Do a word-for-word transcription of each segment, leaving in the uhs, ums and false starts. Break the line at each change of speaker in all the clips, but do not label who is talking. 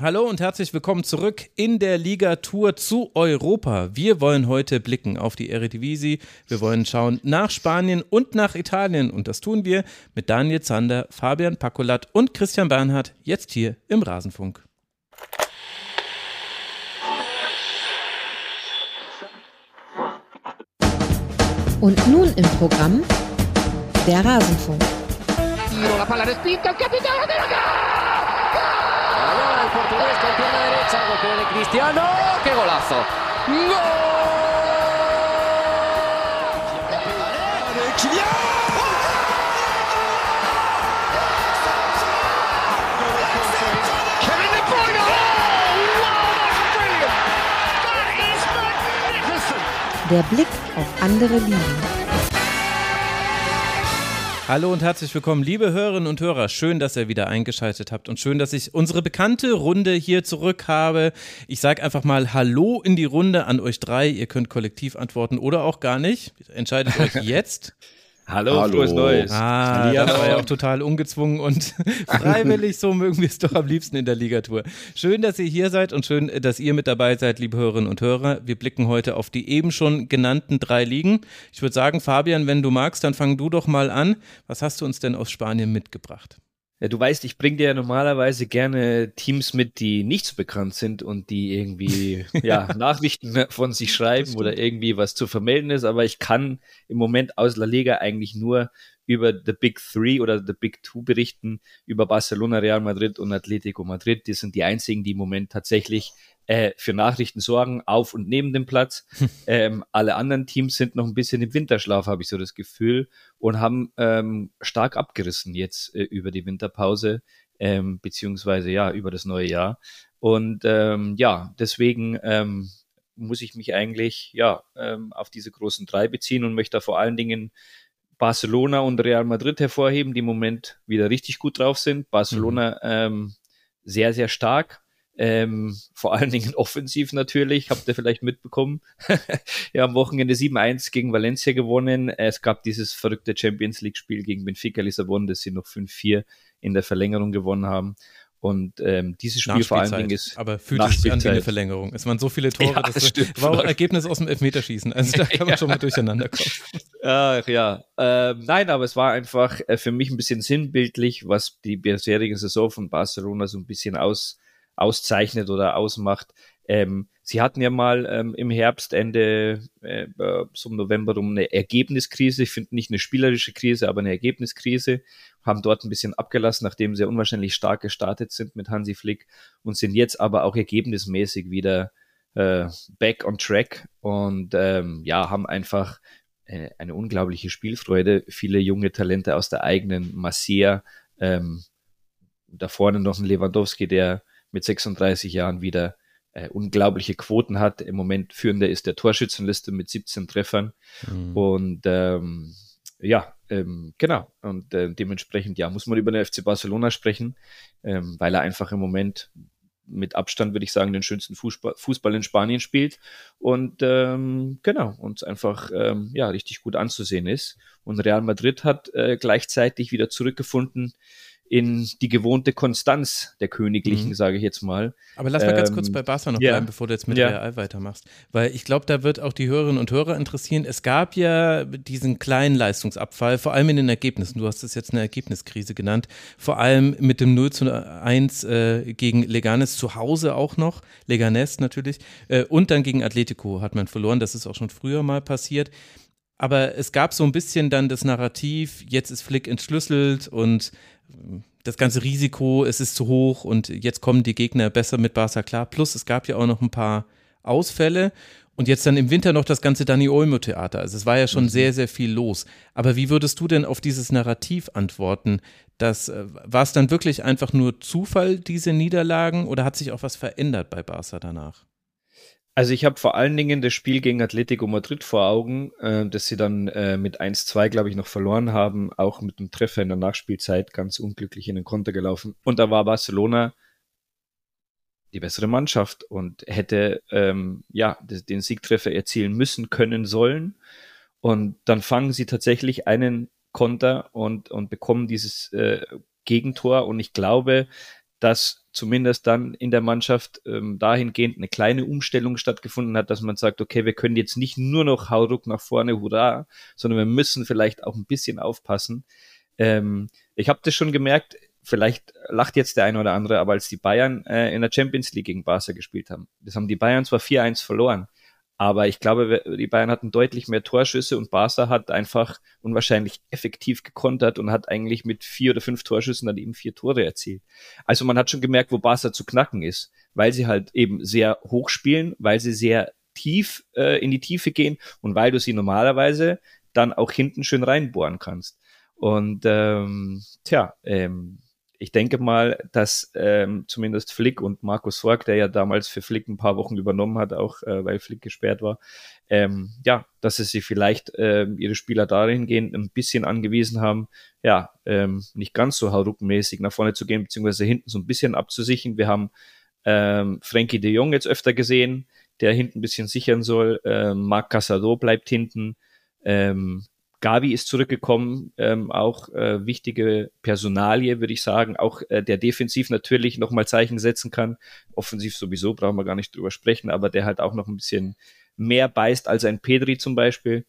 Hallo und herzlich willkommen zurück in der Liga-Tour zu Europa. Wir wollen heute blicken auf die Eredivisie. Wir wollen schauen nach Spanien und nach Italien. Und das tun wir mit Daniel Zander, Fabian Packolat und Christian Bernhard jetzt hier im Rasenfunk.
Und nun im Programm der Rasenfunk.
La palla respinta, il capitano della
Allora il portoghese con pierna derecha, golpe de Cristiano, che golazo! Gol! Kylian! Kevin De Bruyne! Oh, wow, that's brilliant! That is magnificent!
Der Blick auf andere Ligen.
Hallo und herzlich willkommen, liebe Hörerinnen und Hörer. Schön, dass ihr wieder eingeschaltet habt und schön, dass ich unsere bekannte Runde hier zurück habe. Ich sage einfach mal Hallo in die Runde an euch drei. Ihr könnt kollektiv antworten oder auch gar nicht. Entscheidet euch jetzt.
Hallo, Hallo, frohes Neues.
Ah, das war ja auch total ungezwungen und freiwillig, so mögen wir es doch am liebsten in der Ligatour. Schön, dass ihr hier seid und schön, dass ihr mit dabei seid, liebe Hörerinnen und Hörer. Wir blicken heute auf die eben schon genannten drei Ligen. Ich würde sagen, Fabian, wenn du magst, dann fang du doch mal an. Was hast du uns denn aus Spanien mitgebracht?
Ja, du weißt, ich bringe dir ja normalerweise gerne Teams mit, die nicht so bekannt sind und die irgendwie ja, Nachrichten von sich schreiben oder irgendwie was zu vermelden ist, aber ich kann im Moment aus La Liga eigentlich nur über The Big Three oder The Big Two berichten, über Barcelona, Real Madrid und Atletico Madrid. Die sind die einzigen, die im Moment tatsächlich äh, für Nachrichten sorgen, auf und neben dem Platz. ähm, alle anderen Teams sind noch ein bisschen im Winterschlaf, habe ich so das Gefühl, und haben ähm, stark abgerissen jetzt äh, über die Winterpause, ähm, beziehungsweise ja, über das neue Jahr. Und ähm, ja, deswegen ähm, muss ich mich eigentlich ja ähm, auf diese großen drei beziehen und möchte da vor allen Dingen Barcelona und Real Madrid hervorheben, die im Moment wieder richtig gut drauf sind. Barcelona mhm. ähm, sehr, sehr stark. Ähm, vor allen Dingen offensiv natürlich, habt ihr vielleicht mitbekommen. Ja, am Wochenende sieben eins gegen Valencia gewonnen. Es gab dieses verrückte Champions League Spiel gegen Benfica Lissabon, das sie noch fünf vier in der Verlängerung gewonnen haben. Und ähm, dieses Spiel vor allen Dingen ist
aber fühlt sich an wie eine Verlängerung. Es waren so viele Tore,
ja,
das,
das stimmt,
war auch ein Ergebnis aus dem Elfmeterschießen. Also da kann man ja. schon mal durcheinander kommen.
Ach ja, ähm, nein, aber es war einfach äh, für mich ein bisschen sinnbildlich, was die bisherige Saison von Barcelona so ein bisschen aus auszeichnet oder ausmacht. Ähm, sie hatten ja mal ähm, im Herbst, Ende äh, so im November rum eine Ergebniskrise. Ich finde nicht eine spielerische Krise, aber eine Ergebniskrise. Haben dort ein bisschen abgelassen, nachdem sie unwahrscheinlich stark gestartet sind mit Hansi Flick und sind jetzt aber auch ergebnismäßig wieder äh, back on track und ähm, ja, haben einfach äh, eine unglaubliche Spielfreude. Viele junge Talente aus der eigenen Masia. Ähm, da vorne noch ein Lewandowski, der mit sechsunddreißig Jahren wieder äh, unglaubliche Quoten hat. Im Moment führender ist der Torschützenliste mit siebzehn Treffern. Mhm. Und ähm, ja, ähm, genau. Und äh, dementsprechend, ja, muss man über den F C Barcelona sprechen, ähm, weil er einfach im Moment mit Abstand, würde ich sagen, den schönsten Fußball, Fußball in Spanien spielt. Und ähm, genau, uns einfach ähm, ja richtig gut anzusehen ist. Und Real Madrid hat äh, gleichzeitig wieder zurückgefunden in die gewohnte Konstanz der Königlichen, mhm. sage ich jetzt mal.
Aber lass mal ähm, ganz kurz bei Barca noch
ja.
bleiben, bevor du jetzt mit
ja.
Real weitermachst. Weil ich glaube, da wird auch die Hörerinnen und Hörer interessieren. Es gab ja diesen kleinen Leistungsabfall, vor allem in den Ergebnissen. Du hast es jetzt eine Ergebniskrise genannt. Vor allem mit dem null zu eins äh, gegen Leganes zu Hause auch noch. Leganes natürlich. Äh, und dann gegen Atletico hat man verloren. Das ist auch schon früher mal passiert. Aber es gab so ein bisschen dann das Narrativ, jetzt ist Flick entschlüsselt und das ganze Risiko, es ist zu hoch und jetzt kommen die Gegner besser mit Barca klar. Plus es gab ja auch noch ein paar Ausfälle und jetzt dann im Winter noch das ganze Dani Olmo-Theater. Also es war ja schon mhm. sehr, sehr viel los. Aber wie würdest du denn auf dieses Narrativ antworten? Das, war es dann wirklich einfach nur Zufall, diese Niederlagen, oder hat sich auch was verändert bei Barca danach?
Also ich habe vor allen Dingen das Spiel gegen Atletico Madrid vor Augen, äh, das sie dann äh, mit eins zwei, glaube ich, noch verloren haben, auch mit einem Treffer in der Nachspielzeit, ganz unglücklich in den Konter gelaufen. Und da war Barcelona die bessere Mannschaft und hätte ähm, ja den Siegtreffer erzielen müssen, können, sollen. Und dann fangen sie tatsächlich einen Konter und, und bekommen dieses äh, Gegentor. Und ich glaube, dass zumindest dann in der Mannschaft ähm, dahingehend eine kleine Umstellung stattgefunden hat, dass man sagt, okay, wir können jetzt nicht nur noch Hauruck nach vorne, hurra, sondern wir müssen vielleicht auch ein bisschen aufpassen. Ähm, ich habe das schon gemerkt, vielleicht lacht jetzt der eine oder andere, aber als die Bayern äh, in der Champions League gegen Barca gespielt haben, das haben die Bayern zwar vier eins verloren, aber ich glaube, die Bayern hatten deutlich mehr Torschüsse und Barca hat einfach unwahrscheinlich effektiv gekontert und hat eigentlich mit vier oder fünf Torschüssen dann eben vier Tore erzielt. Also man hat schon gemerkt, wo Barca zu knacken ist, weil sie halt eben sehr hoch spielen, weil sie sehr tief äh, in die Tiefe gehen und weil du sie normalerweise dann auch hinten schön reinbohren kannst. Und ähm, tja, ähm, ich denke mal, dass ähm, zumindest Flick und Markus Sorg, der ja damals für Flick ein paar Wochen übernommen hat, auch äh, weil Flick gesperrt war, ähm, ja, dass sie sich vielleicht ähm, ihre Spieler dahingehend ein bisschen angewiesen haben, ja, ähm, nicht ganz so hauruckmäßig nach vorne zu gehen, beziehungsweise hinten so ein bisschen abzusichern. Wir haben ähm, Frenkie de Jong jetzt öfter gesehen, der hinten ein bisschen sichern soll. Ähm, Marc Casado bleibt hinten. Ähm, Gavi ist zurückgekommen, ähm, auch äh, wichtige Personalie, würde ich sagen, auch äh, der defensiv natürlich nochmal Zeichen setzen kann. Offensiv sowieso, brauchen wir gar nicht drüber sprechen, aber der halt auch noch ein bisschen mehr beißt als ein Pedri zum Beispiel.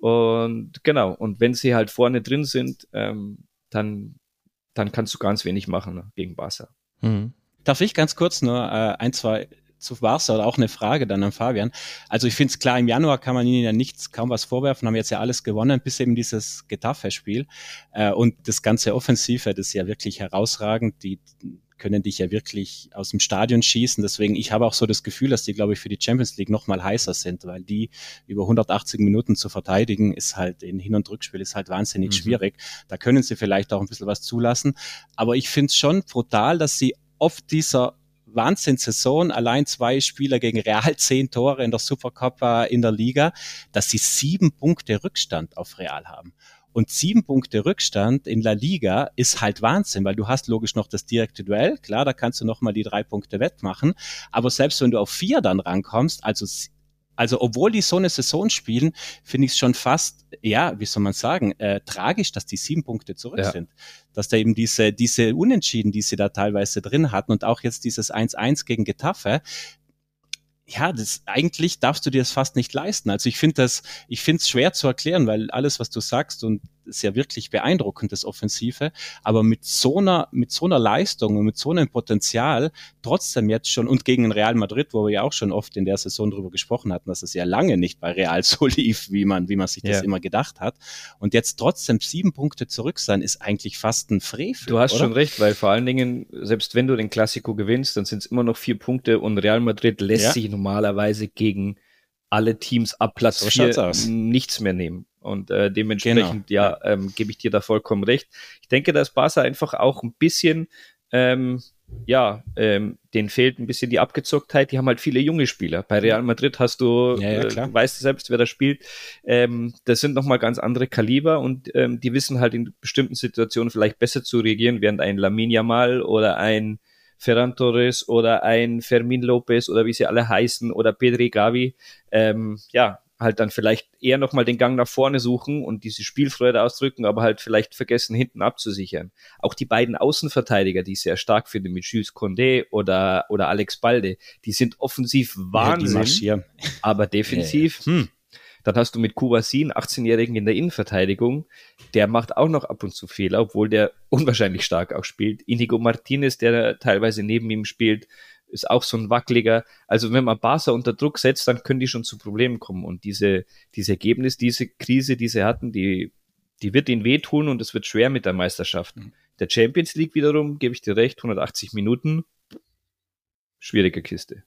Und genau, und wenn sie halt vorne drin sind, ähm, dann, dann kannst du ganz wenig machen, ne, gegen Barca.
Mhm. Darf ich ganz kurz nur äh, ein, zwei zu Barca oder auch eine Frage dann an Fabian. Also ich finde es klar, im Januar kann man ihnen ja nichts, kaum was vorwerfen, haben jetzt ja alles gewonnen, bis eben dieses Getafe-Spiel. Äh, und das ganze Offensive, das ist ja wirklich herausragend, die können dich ja wirklich aus dem Stadion schießen. Deswegen, ich habe auch so das Gefühl, dass die, glaube ich, für die Champions League noch mal heißer sind, weil die über hundertachtzig Minuten zu verteidigen, ist halt in Hin- und Rückspiel, ist halt wahnsinnig mhm. schwierig. Da können sie vielleicht auch ein bisschen was zulassen. Aber ich finde es schon brutal, dass sie oft dieser Wahnsinnssaison, allein zwei Spieler gegen Real, zehn Tore in der Supercopa in der Liga, dass sie sieben Punkte Rückstand auf Real haben. Und sieben Punkte Rückstand in La Liga ist halt Wahnsinn, weil du hast logisch noch das direkte Duell, klar, da kannst du nochmal die drei Punkte wettmachen, aber selbst wenn du auf vier dann rankommst, also Also obwohl die so eine Saison spielen, finde ich es schon fast, ja, wie soll man sagen, äh, tragisch, dass die sieben Punkte zurück ja. sind. Dass da eben diese diese Unentschieden, die sie da teilweise drin hatten und auch jetzt dieses eins eins gegen Getafe, ja, das eigentlich darfst du dir das fast nicht leisten. Also ich finde das, ich finde es schwer zu erklären, weil alles, was du sagst, und ist ja wirklich beeindruckend, das Offensive, aber mit so einer, mit so einer Leistung und mit so einem Potenzial trotzdem jetzt schon, und gegen Real Madrid, wo wir ja auch schon oft in der Saison drüber gesprochen hatten, dass es ja lange nicht bei Real so lief, wie man, wie man sich das ja. immer gedacht hat. Und jetzt trotzdem sieben Punkte zurück sein, ist eigentlich fast ein Frevel.
Du hast
oder?
schon recht, weil vor allen Dingen, selbst wenn du den Klassiko gewinnst, dann sind es immer noch vier Punkte und Real Madrid lässt ja. sich normalerweise gegen alle Teams ab Platz so vier nichts mehr nehmen. Und äh, dementsprechend, genau. ja, ähm, gebe ich dir da vollkommen recht. Ich denke, dass Barca einfach auch ein bisschen, ähm, ja, ähm, denen fehlt ein bisschen die Abgezocktheit. Die haben halt viele junge Spieler. Bei Real Madrid hast du,
ja, ja, klar.
äh, weißt du selbst, wer da spielt. Ähm, das sind nochmal ganz andere Kaliber und ähm, die wissen halt in bestimmten Situationen vielleicht besser zu reagieren, während ein Lamine Yamal oder ein Ferran Torres oder ein Fermin Lopez oder wie sie alle heißen oder Pedri Gavi, ähm, ja, halt dann vielleicht eher nochmal den Gang nach vorne suchen und diese Spielfreude ausdrücken, aber halt vielleicht vergessen, hinten abzusichern. Auch die beiden Außenverteidiger, die ich sehr stark finde, mit Jules Condé oder, oder Alex Balde, die sind offensiv Wahnsinn, ja, aber defensiv, ja, ja. Hm. Dann hast du mit Kouassin, achtzehnjährigen in der Innenverteidigung, der macht auch noch ab und zu Fehler, obwohl der unwahrscheinlich stark auch spielt. Inigo Martinez, der teilweise neben ihm spielt, ist auch so ein wackeliger. Also wenn man Barca unter Druck setzt, dann können die schon zu Problemen kommen. Und diese, dieses Ergebnis, diese Krise, die sie hatten, die, die wird ihnen wehtun und es wird schwer mit der Meisterschaft. Mhm. Der Champions League wiederum, gebe ich dir recht, hundertachtzig Minuten, schwierige Kiste.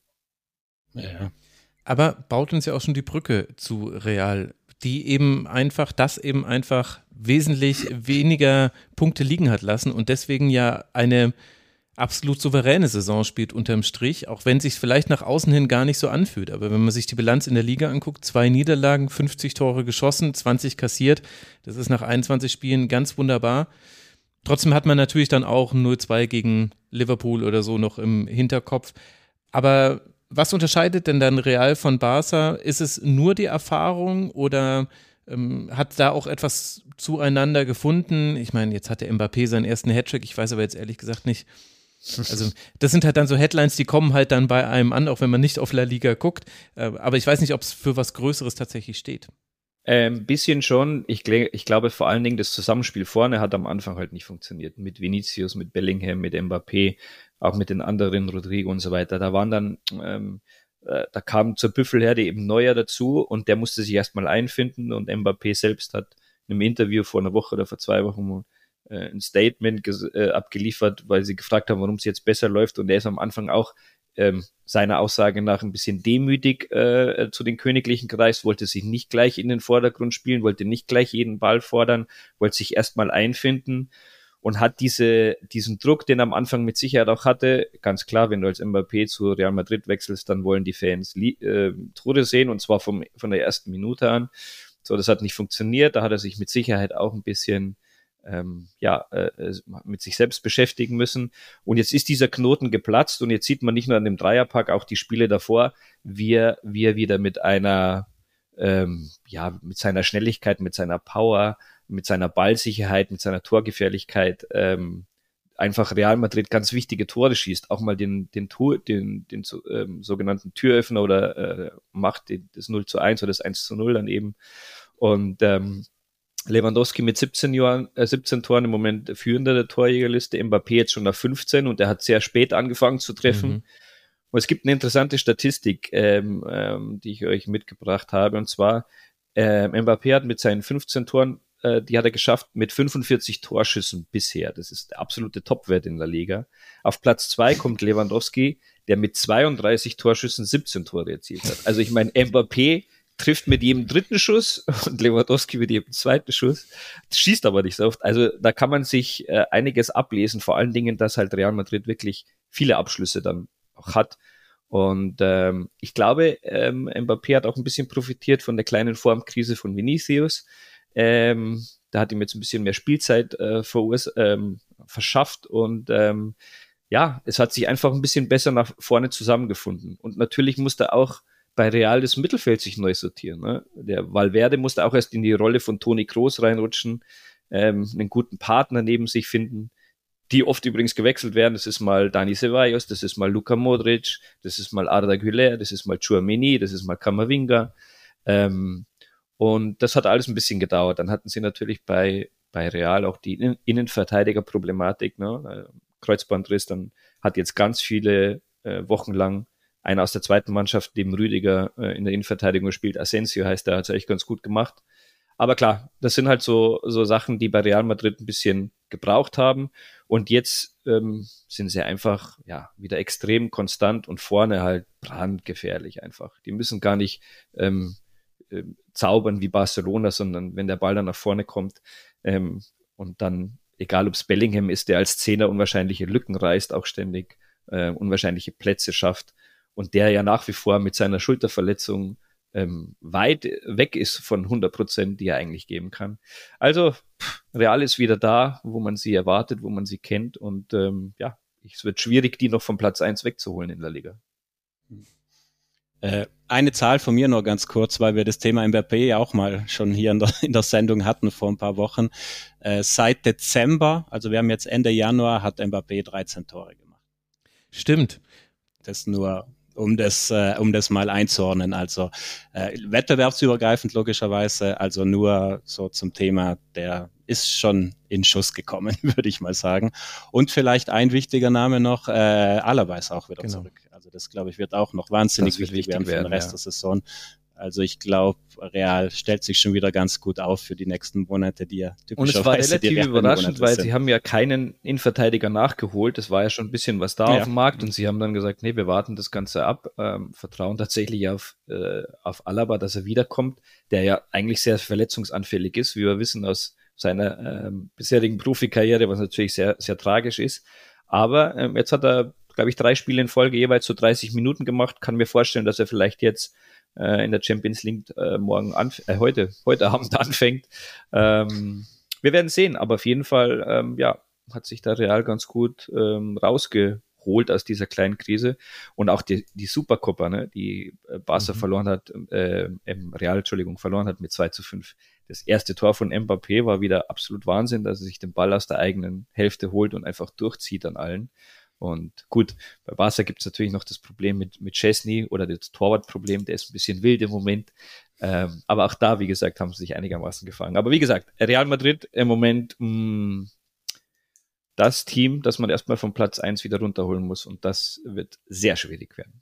Ja. Aber baut uns ja auch schon die Brücke zu Real, die eben einfach, das eben einfach wesentlich weniger Punkte liegen hat lassen und deswegen ja eine absolut souveräne Saison spielt unterm Strich, auch wenn es sich vielleicht nach außen hin gar nicht so anfühlt. Aber wenn man sich die Bilanz in der Liga anguckt, zwei Niederlagen, fünfzig Tore geschossen, zwanzig kassiert, das ist nach einundzwanzig Spielen ganz wunderbar. Trotzdem hat man natürlich dann auch null zwei gegen Liverpool oder so noch im Hinterkopf. Aber was unterscheidet denn dann Real von Barca? Ist es nur die Erfahrung oder ähm, hat da auch etwas zueinander gefunden? Ich meine, jetzt hat der Mbappé seinen ersten Hattrick, ich weiß aber jetzt ehrlich gesagt nicht, Also das sind halt dann so Headlines, die kommen halt dann bei einem an, auch wenn man nicht auf La Liga guckt. Aber ich weiß nicht, ob es für was Größeres tatsächlich steht.
Ein ähm, bisschen schon. Ich, ich glaube vor allen Dingen, das Zusammenspiel vorne hat am Anfang halt nicht funktioniert. Mit Vinicius, mit Bellingham, mit Mbappé, auch mit den anderen, Rodrigo und so weiter. Da waren dann, ähm, äh, da kam zur Büffelherde eben Neuer dazu und der musste sich erstmal einfinden und Mbappé selbst hat in einem Interview vor einer Woche oder vor zwei Wochen äh, ein Statement ges- äh, abgeliefert, weil sie gefragt haben, warum es jetzt besser läuft und er ist am Anfang auch ähm, seiner Aussage nach ein bisschen demütig äh, zu den Königlichen gereist, wollte sich nicht gleich in den Vordergrund spielen, wollte nicht gleich jeden Ball fordern, wollte sich erstmal einfinden und hat diese diesen Druck, den er am Anfang mit Sicherheit auch hatte, ganz klar, wenn du als Mbappé zu Real Madrid wechselst, dann wollen die Fans li- äh, Tore sehen und zwar vom, von der ersten Minute an. So, das hat nicht funktioniert, da hat er sich mit Sicherheit auch ein bisschen ähm, ja, äh, mit sich selbst beschäftigen müssen. Und jetzt ist dieser Knoten geplatzt und jetzt sieht man nicht nur an dem Dreierpack, auch die Spiele davor, wie er, wie er wieder mit einer, ähm, ja, mit seiner Schnelligkeit, mit seiner Power, mit seiner Ballsicherheit, mit seiner Torgefährlichkeit ähm, einfach Real Madrid ganz wichtige Tore schießt, auch mal den den Tor, den den ähm, sogenannten Türöffner oder äh, macht den, das null zu eins oder das eins zu null dann eben. Und ähm, Lewandowski mit siebzehn Jahren, äh, siebzehn Toren im Moment führender der Torjägerliste, Mbappé jetzt schon nach fünfzehn und er hat sehr spät angefangen zu treffen. Mhm. Und es gibt eine interessante Statistik, ähm, ähm, die ich euch mitgebracht habe, und zwar äh, Mbappé hat mit seinen fünfzehn Toren, äh, die hat er geschafft mit fünfundvierzig Torschüssen bisher. Das ist der absolute Topwert in der Liga. Auf Platz zwei kommt Lewandowski, der mit zweiunddreißig Torschüssen siebzehn Tore erzielt hat. Also ich meine, Mbappé trifft mit jedem dritten Schuss und Lewandowski mit jedem zweiten Schuss, schießt aber nicht so oft. Also da kann man sich äh, einiges ablesen, vor allen Dingen, dass halt Real Madrid wirklich viele Abschlüsse dann auch hat. Und ähm, ich glaube, ähm, Mbappé hat auch ein bisschen profitiert von der kleinen Formkrise von Vinicius. Ähm, da hat ihm jetzt ein bisschen mehr Spielzeit äh, verurs- ähm, verschafft und ähm, ja, es hat sich einfach ein bisschen besser nach vorne zusammengefunden. Und natürlich musste auch bei Real das Mittelfeld sich neu sortieren. Ne? Der Valverde musste auch erst in die Rolle von Toni Kroos reinrutschen, ähm, einen guten Partner neben sich finden, die oft übrigens gewechselt werden. Das ist mal Dani Ceballos, das ist mal Luka Modric, das ist mal Arda Güler, das ist mal Tchouaméni, das ist mal Camavinga. Ähm, und das hat alles ein bisschen gedauert. Dann hatten sie natürlich bei, bei Real auch die Innen- Innenverteidiger-Problematik. Ne? Kreuzbandriss, dann hat jetzt ganz viele äh, Wochen lang einer aus der zweiten Mannschaft, neben Rüdiger äh, in der Innenverteidigung spielt, Asensio heißt, der hat es eigentlich ganz gut gemacht. Aber klar, das sind halt so so Sachen, die bei Real Madrid ein bisschen gebraucht haben. Und jetzt ähm, sind sie einfach ja wieder extrem konstant und vorne halt brandgefährlich einfach. Die müssen gar nicht ähm, äh, zaubern wie Barcelona, sondern wenn der Ball dann nach vorne kommt ähm, und dann, egal ob es Bellingham ist, der als Zehner unwahrscheinliche Lücken reißt, auch ständig äh, unwahrscheinliche Plätze schafft, und der ja nach wie vor mit seiner Schulterverletzung ähm, weit weg ist von hundert Prozent, die er eigentlich geben kann. Also pff, Real ist wieder da, wo man sie erwartet, wo man sie kennt, und ähm, ja, es wird schwierig, die noch vom Platz eins wegzuholen in der Liga.
Äh, eine Zahl von mir noch ganz kurz, weil wir das Thema Mbappé ja auch mal schon hier in der, in der Sendung hatten vor ein paar Wochen. Äh, seit Dezember, also wir haben jetzt Ende Januar, hat Mbappé dreizehn Tore gemacht.
Stimmt.
Das nur um das äh, um das mal einzuordnen, also äh, wettbewerbsübergreifend logischerweise, also nur so zum Thema, der ist schon in Schuss gekommen, würde ich mal sagen. Und vielleicht ein wichtiger Name noch, äh, Alaba ist auch wieder genau. zurück. Also das, glaube ich, wird auch noch wahnsinnig wichtig, wichtig werden für den Rest ja. der Saison. Also ich glaube, Real stellt sich schon wieder ganz gut auf für die nächsten Monate, die ja typischerweise
Und es war relativ überraschend, weil
sind.
sie haben ja keinen Innenverteidiger nachgeholt. Es war ja schon ein bisschen was da ja. auf dem Markt, und sie haben dann gesagt, nee, wir warten das Ganze ab, ähm, vertrauen tatsächlich auf, äh, auf Alaba, dass er wiederkommt, der ja eigentlich sehr verletzungsanfällig ist, wie wir wissen aus seiner ähm, bisherigen Profikarriere, was natürlich sehr, sehr tragisch ist. Aber ähm, jetzt hat er, glaube ich, drei Spiele in Folge jeweils so dreißig Minuten gemacht. Kann mir vorstellen, dass er vielleicht jetzt in der Champions League äh, morgen anf- äh, heute heute Abend anfängt. Ähm, wir werden sehen, aber auf jeden Fall ähm, ja hat sich da Real ganz gut ähm, rausgeholt aus dieser kleinen Krise, und auch die die Supercopa, ne, die Barca mhm. verloren hat, äh, Real, Entschuldigung, verloren hat mit zwei zu fünf. Das erste Tor von Mbappé war wieder absolut Wahnsinn, dass er sich den Ball aus der eigenen Hälfte holt und einfach durchzieht an allen. Und gut, bei Barca gibt es natürlich noch das Problem mit, mit Szczesny oder das Torwartproblem, der ist ein bisschen wild im Moment. Ähm, aber auch da, wie gesagt, haben sie sich einigermaßen gefangen. Aber wie gesagt, Real Madrid im Moment mh, das Team, das man erstmal vom Platz eins wieder runterholen muss. Und das wird sehr schwierig werden.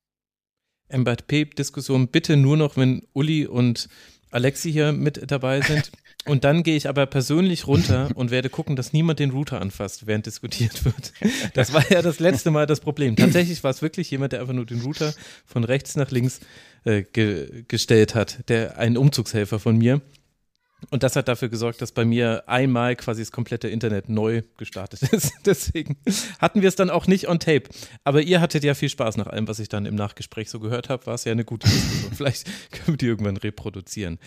Mbappé-Diskussion bitte nur noch, wenn Uli und Alexi hier mit dabei sind. Und dann gehe ich aber persönlich runter und werde gucken, dass niemand den Router anfasst, während diskutiert wird. Das war ja das letzte Mal das Problem. Tatsächlich war es wirklich jemand, der einfach nur den Router von rechts nach links äh, ge- gestellt hat, der ein Umzugshelfer von mir. Und das hat dafür gesorgt, dass bei mir einmal quasi das komplette Internet neu gestartet ist. Deswegen hatten wir es dann auch nicht on tape. Aber ihr hattet ja viel Spaß nach allem, was ich dann im Nachgespräch so gehört habe. War es ja eine gute Diskussion. Vielleicht können wir die irgendwann reproduzieren.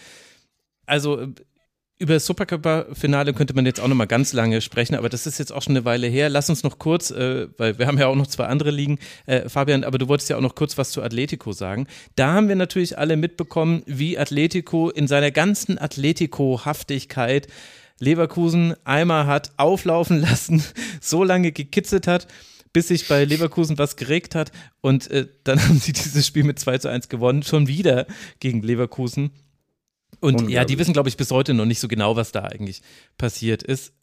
Also über das Supercup-Finale könnte man jetzt auch noch mal ganz lange sprechen, aber das ist jetzt auch schon eine Weile her. Lass uns noch kurz, äh, weil wir haben ja auch noch zwei andere Ligen, äh, Fabian, aber du wolltest ja auch noch kurz was zu Atletico sagen. Da haben wir natürlich alle mitbekommen, wie Atletico in seiner ganzen Atletico-Haftigkeit Leverkusen einmal hat auflaufen lassen, so lange gekitzelt hat, bis sich bei Leverkusen was geregt hat und äh, dann haben sie dieses Spiel mit zwei zu eins gewonnen, schon wieder gegen Leverkusen. Und ja, die wissen, glaube ich, bis heute noch nicht so genau, was da eigentlich passiert ist.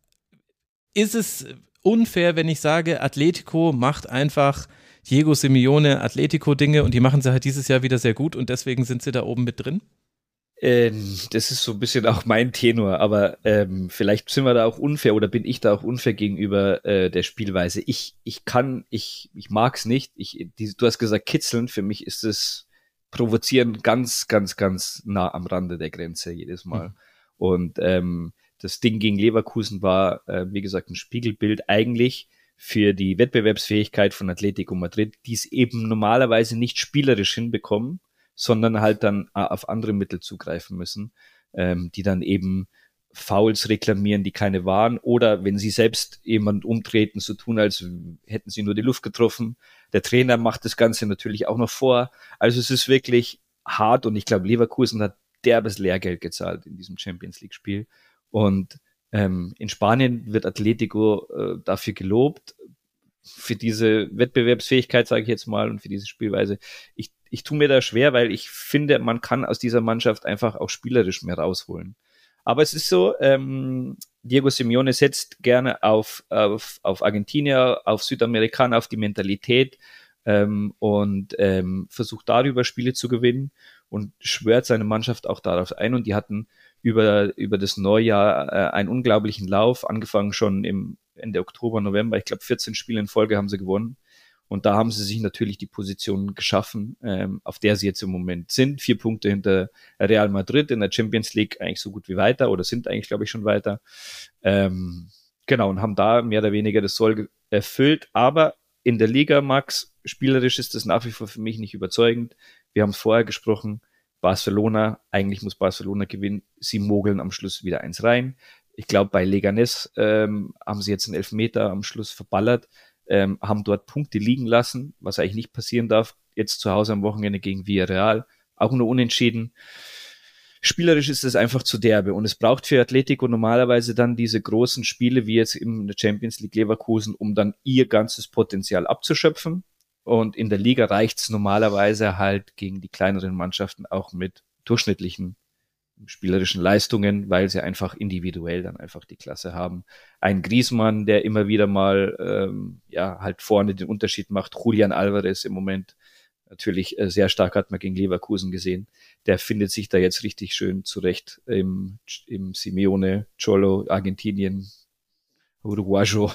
Ist es unfair, wenn ich sage, Atletico macht einfach Diego Simeone Atletico-Dinge und die machen sie halt dieses Jahr wieder sehr gut und deswegen sind sie da oben mit drin?
Ähm, das ist so ein bisschen auch mein Tenor, aber ähm, vielleicht sind wir da auch unfair oder bin ich da auch unfair gegenüber äh, der Spielweise. Ich, ich kann, ich, ich mag es nicht. Ich, die, du hast gesagt, kitzeln, für mich ist es provozieren ganz, ganz, ganz nah am Rande der Grenze jedes Mal. Mhm. Und ähm, das Ding gegen Leverkusen war, äh, wie gesagt, ein Spiegelbild eigentlich für die Wettbewerbsfähigkeit von Atletico Madrid, die es eben normalerweise nicht spielerisch hinbekommen, sondern halt dann äh, auf andere Mittel zugreifen müssen, ähm, die dann eben Fouls reklamieren, die keine waren, oder wenn sie selbst jemand umtreten, so tun, als hätten sie nur die Luft getroffen. Der Trainer macht das Ganze natürlich auch noch vor. Also es ist wirklich hart und ich glaube, Leverkusen hat derbes Lehrgeld gezahlt in diesem Champions-League-Spiel. Und ähm, in Spanien wird Atletico äh, dafür gelobt, für diese Wettbewerbsfähigkeit, sage ich jetzt mal, und für diese Spielweise. Ich, ich tue mir da schwer, weil ich finde, man kann aus dieser Mannschaft einfach auch spielerisch mehr rausholen. Aber es ist so, ähm, Diego Simeone setzt gerne auf, auf, auf Argentinier, auf Südamerikaner, auf die Mentalität ähm, und ähm, versucht darüber Spiele zu gewinnen und schwört seine Mannschaft auch darauf ein. Und die hatten über, über das Neujahr äh, einen unglaublichen Lauf, angefangen schon im Ende Oktober, November. Ich glaube, vierzehn Spiele in Folge haben sie gewonnen. Und da haben sie sich natürlich die Position geschaffen, ähm, auf der sie jetzt im Moment sind. Vier Punkte hinter Real Madrid in der Champions League, eigentlich so gut wie weiter oder sind eigentlich, glaube ich, schon weiter. Ähm, genau, und haben da mehr oder weniger das Soll erfüllt. Aber in der Liga, Max, spielerisch ist das nach wie vor für mich nicht überzeugend. Wir haben es vorher gesprochen, Barcelona, eigentlich muss Barcelona gewinnen. Sie mogeln am Schluss wieder eins rein. Ich glaube, bei Leganés ähm, haben sie jetzt einen Elfmeter am Schluss verballert. Ähm, haben dort Punkte liegen lassen, was eigentlich nicht passieren darf. Jetzt zu Hause am Wochenende gegen Villarreal, auch nur unentschieden. Spielerisch ist es einfach zu derbe und es braucht für Atletico normalerweise dann diese großen Spiele, wie jetzt in der Champions League Leverkusen, um dann ihr ganzes Potenzial abzuschöpfen. Und in der Liga reicht es normalerweise halt gegen die kleineren Mannschaften auch mit durchschnittlichen spielerischen Leistungen, weil sie einfach individuell dann einfach die Klasse haben. Ein Griezmann, der immer wieder mal ähm, ja halt vorne den Unterschied macht. Julian Alvarez im Moment natürlich äh, sehr stark, hat man gegen Leverkusen gesehen. Der findet sich da jetzt richtig schön zurecht im, im Simeone, Cholo, Argentinien, Uruguayo,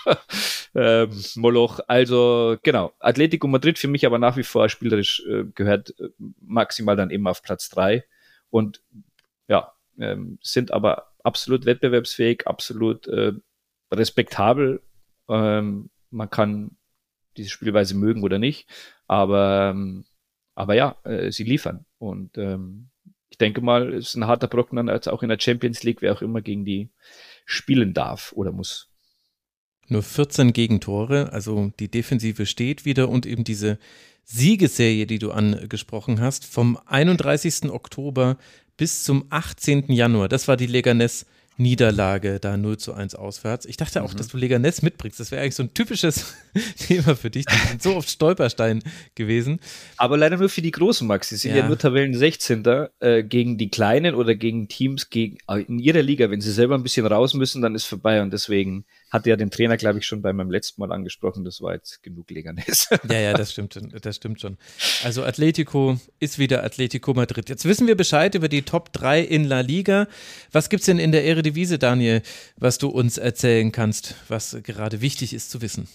ähm, Moloch. Also genau, Atletico Madrid für mich aber nach wie vor spielerisch äh, gehört äh, maximal dann eben auf Platz drei. Und ja, ähm, sind aber absolut wettbewerbsfähig, absolut äh, respektabel. Ähm, man kann diese Spielweise mögen oder nicht, aber, ähm, aber ja, äh, sie liefern. Und ähm, ich denke mal, es ist ein harter Brocken dann als auch in der Champions League, wer auch immer gegen die spielen darf oder muss.
Nur vierzehn Gegentore, also die Defensive steht wieder und eben diese Siegesserie, die du angesprochen hast, vom einunddreißigsten Oktober bis zum achtzehnten Januar, das war die Leganés Niederlage da null zu eins auswärts. Ich dachte auch, mhm. dass du Leganés mitbringst. Das wäre eigentlich so ein typisches Thema für dich. Die sind so oft Stolperstein gewesen.
Aber leider nur für die Großen, Max. Sie sind ja, ja nur Tabellen sechzehnter äh, gegen die Kleinen oder gegen Teams gegen, in ihrer Liga. Wenn sie selber ein bisschen raus müssen, dann ist vorbei. Und deswegen hatte ja den Trainer, glaube ich, schon bei meinem letzten Mal angesprochen. Das war jetzt genug Leganés.
Ja, ja, das stimmt, das stimmt schon. Also Atletico ist wieder Atletico Madrid. Jetzt wissen wir Bescheid über die Top drei in La Liga. Was gibt's denn in der Eredivisie, Daniel, was du uns erzählen kannst, was gerade wichtig ist zu wissen?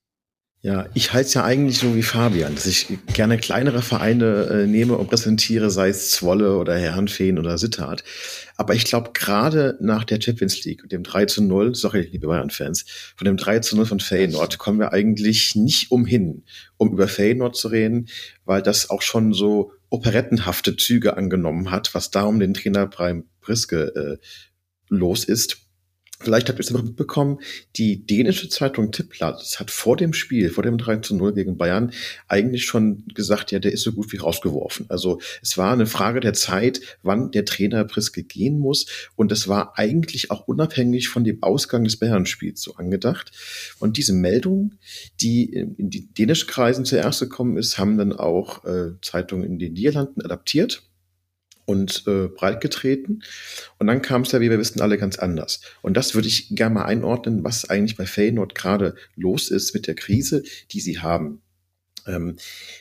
Ja, ich halte es ja eigentlich so wie Fabian, dass ich gerne kleinere Vereine äh, nehme und präsentiere, sei es Zwolle oder Herrenfeen oder Sittard. Aber ich glaube, gerade nach der Champions League und dem drei zu null, sorry, liebe Bayern-Fans, von dem drei zu null von Feyenoord kommen wir eigentlich nicht umhin, um über Feyenoord zu reden, weil das auch schon so operettenhafte Züge angenommen hat, was da um den Trainer Brian Priske äh, los ist. Vielleicht habt ihr es noch mitbekommen, die dänische Zeitung Tipbladet hat vor dem Spiel, vor dem drei zu null gegen Bayern, eigentlich schon gesagt, ja, der ist so gut wie rausgeworfen. Also es war eine Frage der Zeit, wann der Trainer Priske gehen muss. Und das war eigentlich auch unabhängig von dem Ausgang des Bayern-Spiels so angedacht. Und diese Meldung, die in die dänischen Kreisen zuerst gekommen ist, haben dann auch äh, Zeitungen in den Niederlanden adaptiert und äh, breitgetreten. Und dann kam es ja, wie wir wissen, alle ganz anders. Und das würde ich gerne mal einordnen, was eigentlich bei Feyenoord gerade los ist mit der Krise, die sie haben. Ähm,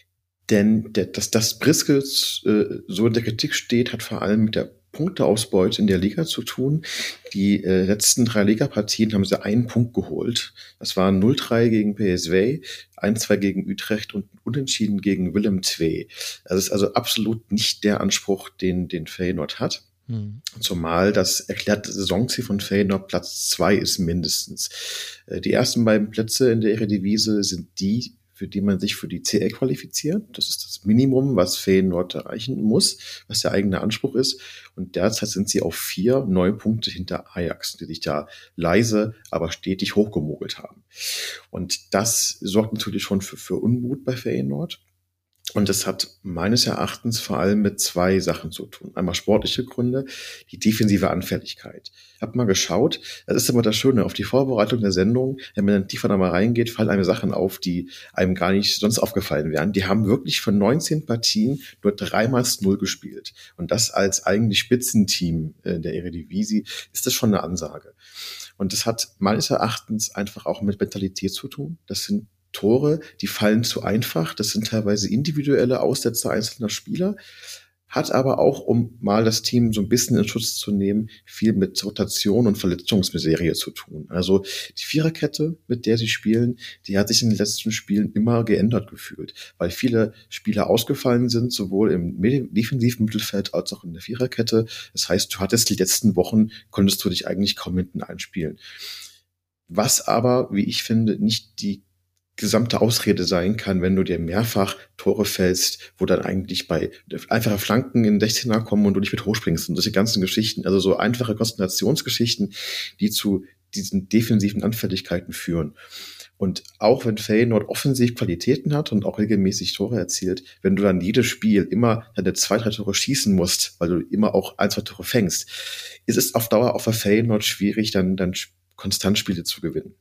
denn der, dass das Priske äh, so in der Kritik steht, hat vor allem mit der Punkteausbeute in der Liga zu tun. Die äh, letzten drei Ligapartien haben sie einen Punkt geholt. Das waren null drei gegen P S V, eins zwei gegen Utrecht und Unentschieden gegen Willem zwei. Das ist also absolut nicht der Anspruch, den, den Feyenoord hat. Mhm. Zumal das erklärte Saisonziel von Feyenoord Platz zwei ist mindestens. Äh, die ersten beiden Plätze in der Eredivisie sind die, für die man sich für die C L qualifiziert. Das ist das Minimum, was Feyenoord erreichen muss, was der eigene Anspruch ist. Und derzeit sind sie auf vier, neun Punkte hinter Ajax, die sich da leise, aber stetig hochgemogelt haben. Und das sorgt natürlich schon für, für Unmut bei Feyenoord. Und das hat meines Erachtens vor allem mit zwei Sachen zu tun. Einmal sportliche Gründe, die defensive Anfälligkeit. Ich habe mal geschaut, das ist immer das Schöne, auf die Vorbereitung der Sendung, wenn man dann tiefer da mal reingeht, fallen einem Sachen auf, die einem gar nicht sonst aufgefallen wären. Die haben wirklich von neunzehn Partien nur dreimal null gespielt. Und das als eigentlich Spitzenteam der Eredivisie ist das schon eine Ansage. Und das hat meines Erachtens einfach auch mit Mentalität zu tun. Das sind Tore, die fallen zu einfach. Das sind teilweise individuelle Aussetzer einzelner Spieler. Hat aber auch, um mal das Team so ein bisschen in Schutz zu nehmen, viel mit Rotation und Verletzungsmiserie zu tun. Also die Viererkette, mit der sie spielen, die hat sich in den letzten Spielen immer geändert gefühlt, weil viele Spieler ausgefallen sind, sowohl im defensiven Mittelfeld als auch in der Viererkette. Das heißt, du hattest die letzten Wochen, konntest du dich eigentlich kaum hinten einspielen. Was aber, wie ich finde, nicht die gesamte Ausrede sein kann, wenn du dir mehrfach Tore fällst, wo dann eigentlich bei einfache Flanken in den sechzehner kommen und du nicht mit hochspringst und solche ganzen Geschichten, also so einfache Konzentrationsgeschichten, die zu diesen defensiven Anfälligkeiten führen. Und auch wenn Feyenoord offensiv Qualitäten hat und auch regelmäßig Tore erzielt, wenn du dann jedes Spiel immer deine zwei, drei Tore schießen musst, weil du immer auch ein, zwei Tore fängst, ist es auf Dauer auch für Feyenoord schwierig, dann, dann konstant Spiele zu gewinnen.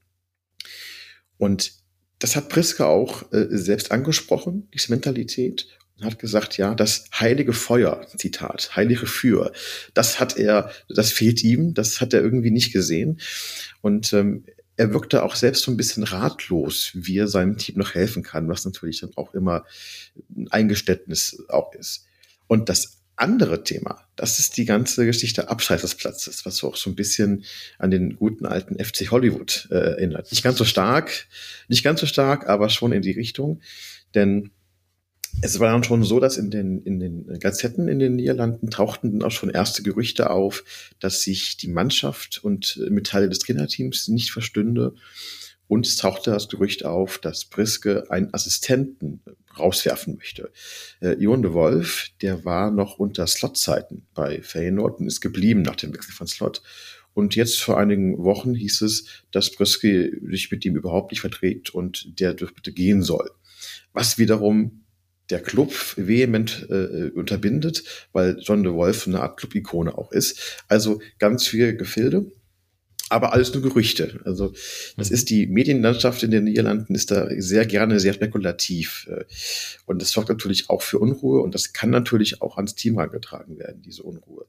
Und das hat Priske auch äh, selbst angesprochen, diese Mentalität, und hat gesagt, ja, das heilige Feuer, Zitat, heilige Feuer, das hat er, das fehlt ihm, das hat er irgendwie nicht gesehen. Und ähm, er wirkte auch selbst so ein bisschen ratlos, wie er seinem Team noch helfen kann, was natürlich dann auch immer ein Eingeständnis auch ist. Und das andere Thema, das ist die ganze Geschichte abseits des Platzes, was so auch so ein bisschen an den guten alten F C Hollywood äh, erinnert. Nicht ganz so stark, nicht ganz so stark, aber schon in die Richtung, denn es war dann schon so, dass in den, in den Gazetten in den Niederlanden tauchten dann auch schon erste Gerüchte auf, dass sich die Mannschaft und mit Teile des Trainerteams nicht verstünde. Und es tauchte das Gerücht auf, dass Priske einen Assistenten rauswerfen möchte. Äh, Jon de Wolf, der war noch unter Slot-Zeiten bei Feyenoord und ist geblieben nach dem Wechsel von Slot. Und jetzt vor einigen Wochen hieß es, dass Priske sich mit ihm überhaupt nicht verträgt und der bitte gehen soll. Was wiederum der Club vehement äh, unterbindet, weil John de Wolf eine Art Club-Ikone auch ist. Also ganz viele Gefilde, aber alles nur Gerüchte. Also das ist die Medienlandschaft in den Niederlanden ist da sehr gerne sehr spekulativ. Und das sorgt natürlich auch für Unruhe und das kann natürlich auch ans Team herangetragen werden, diese Unruhe.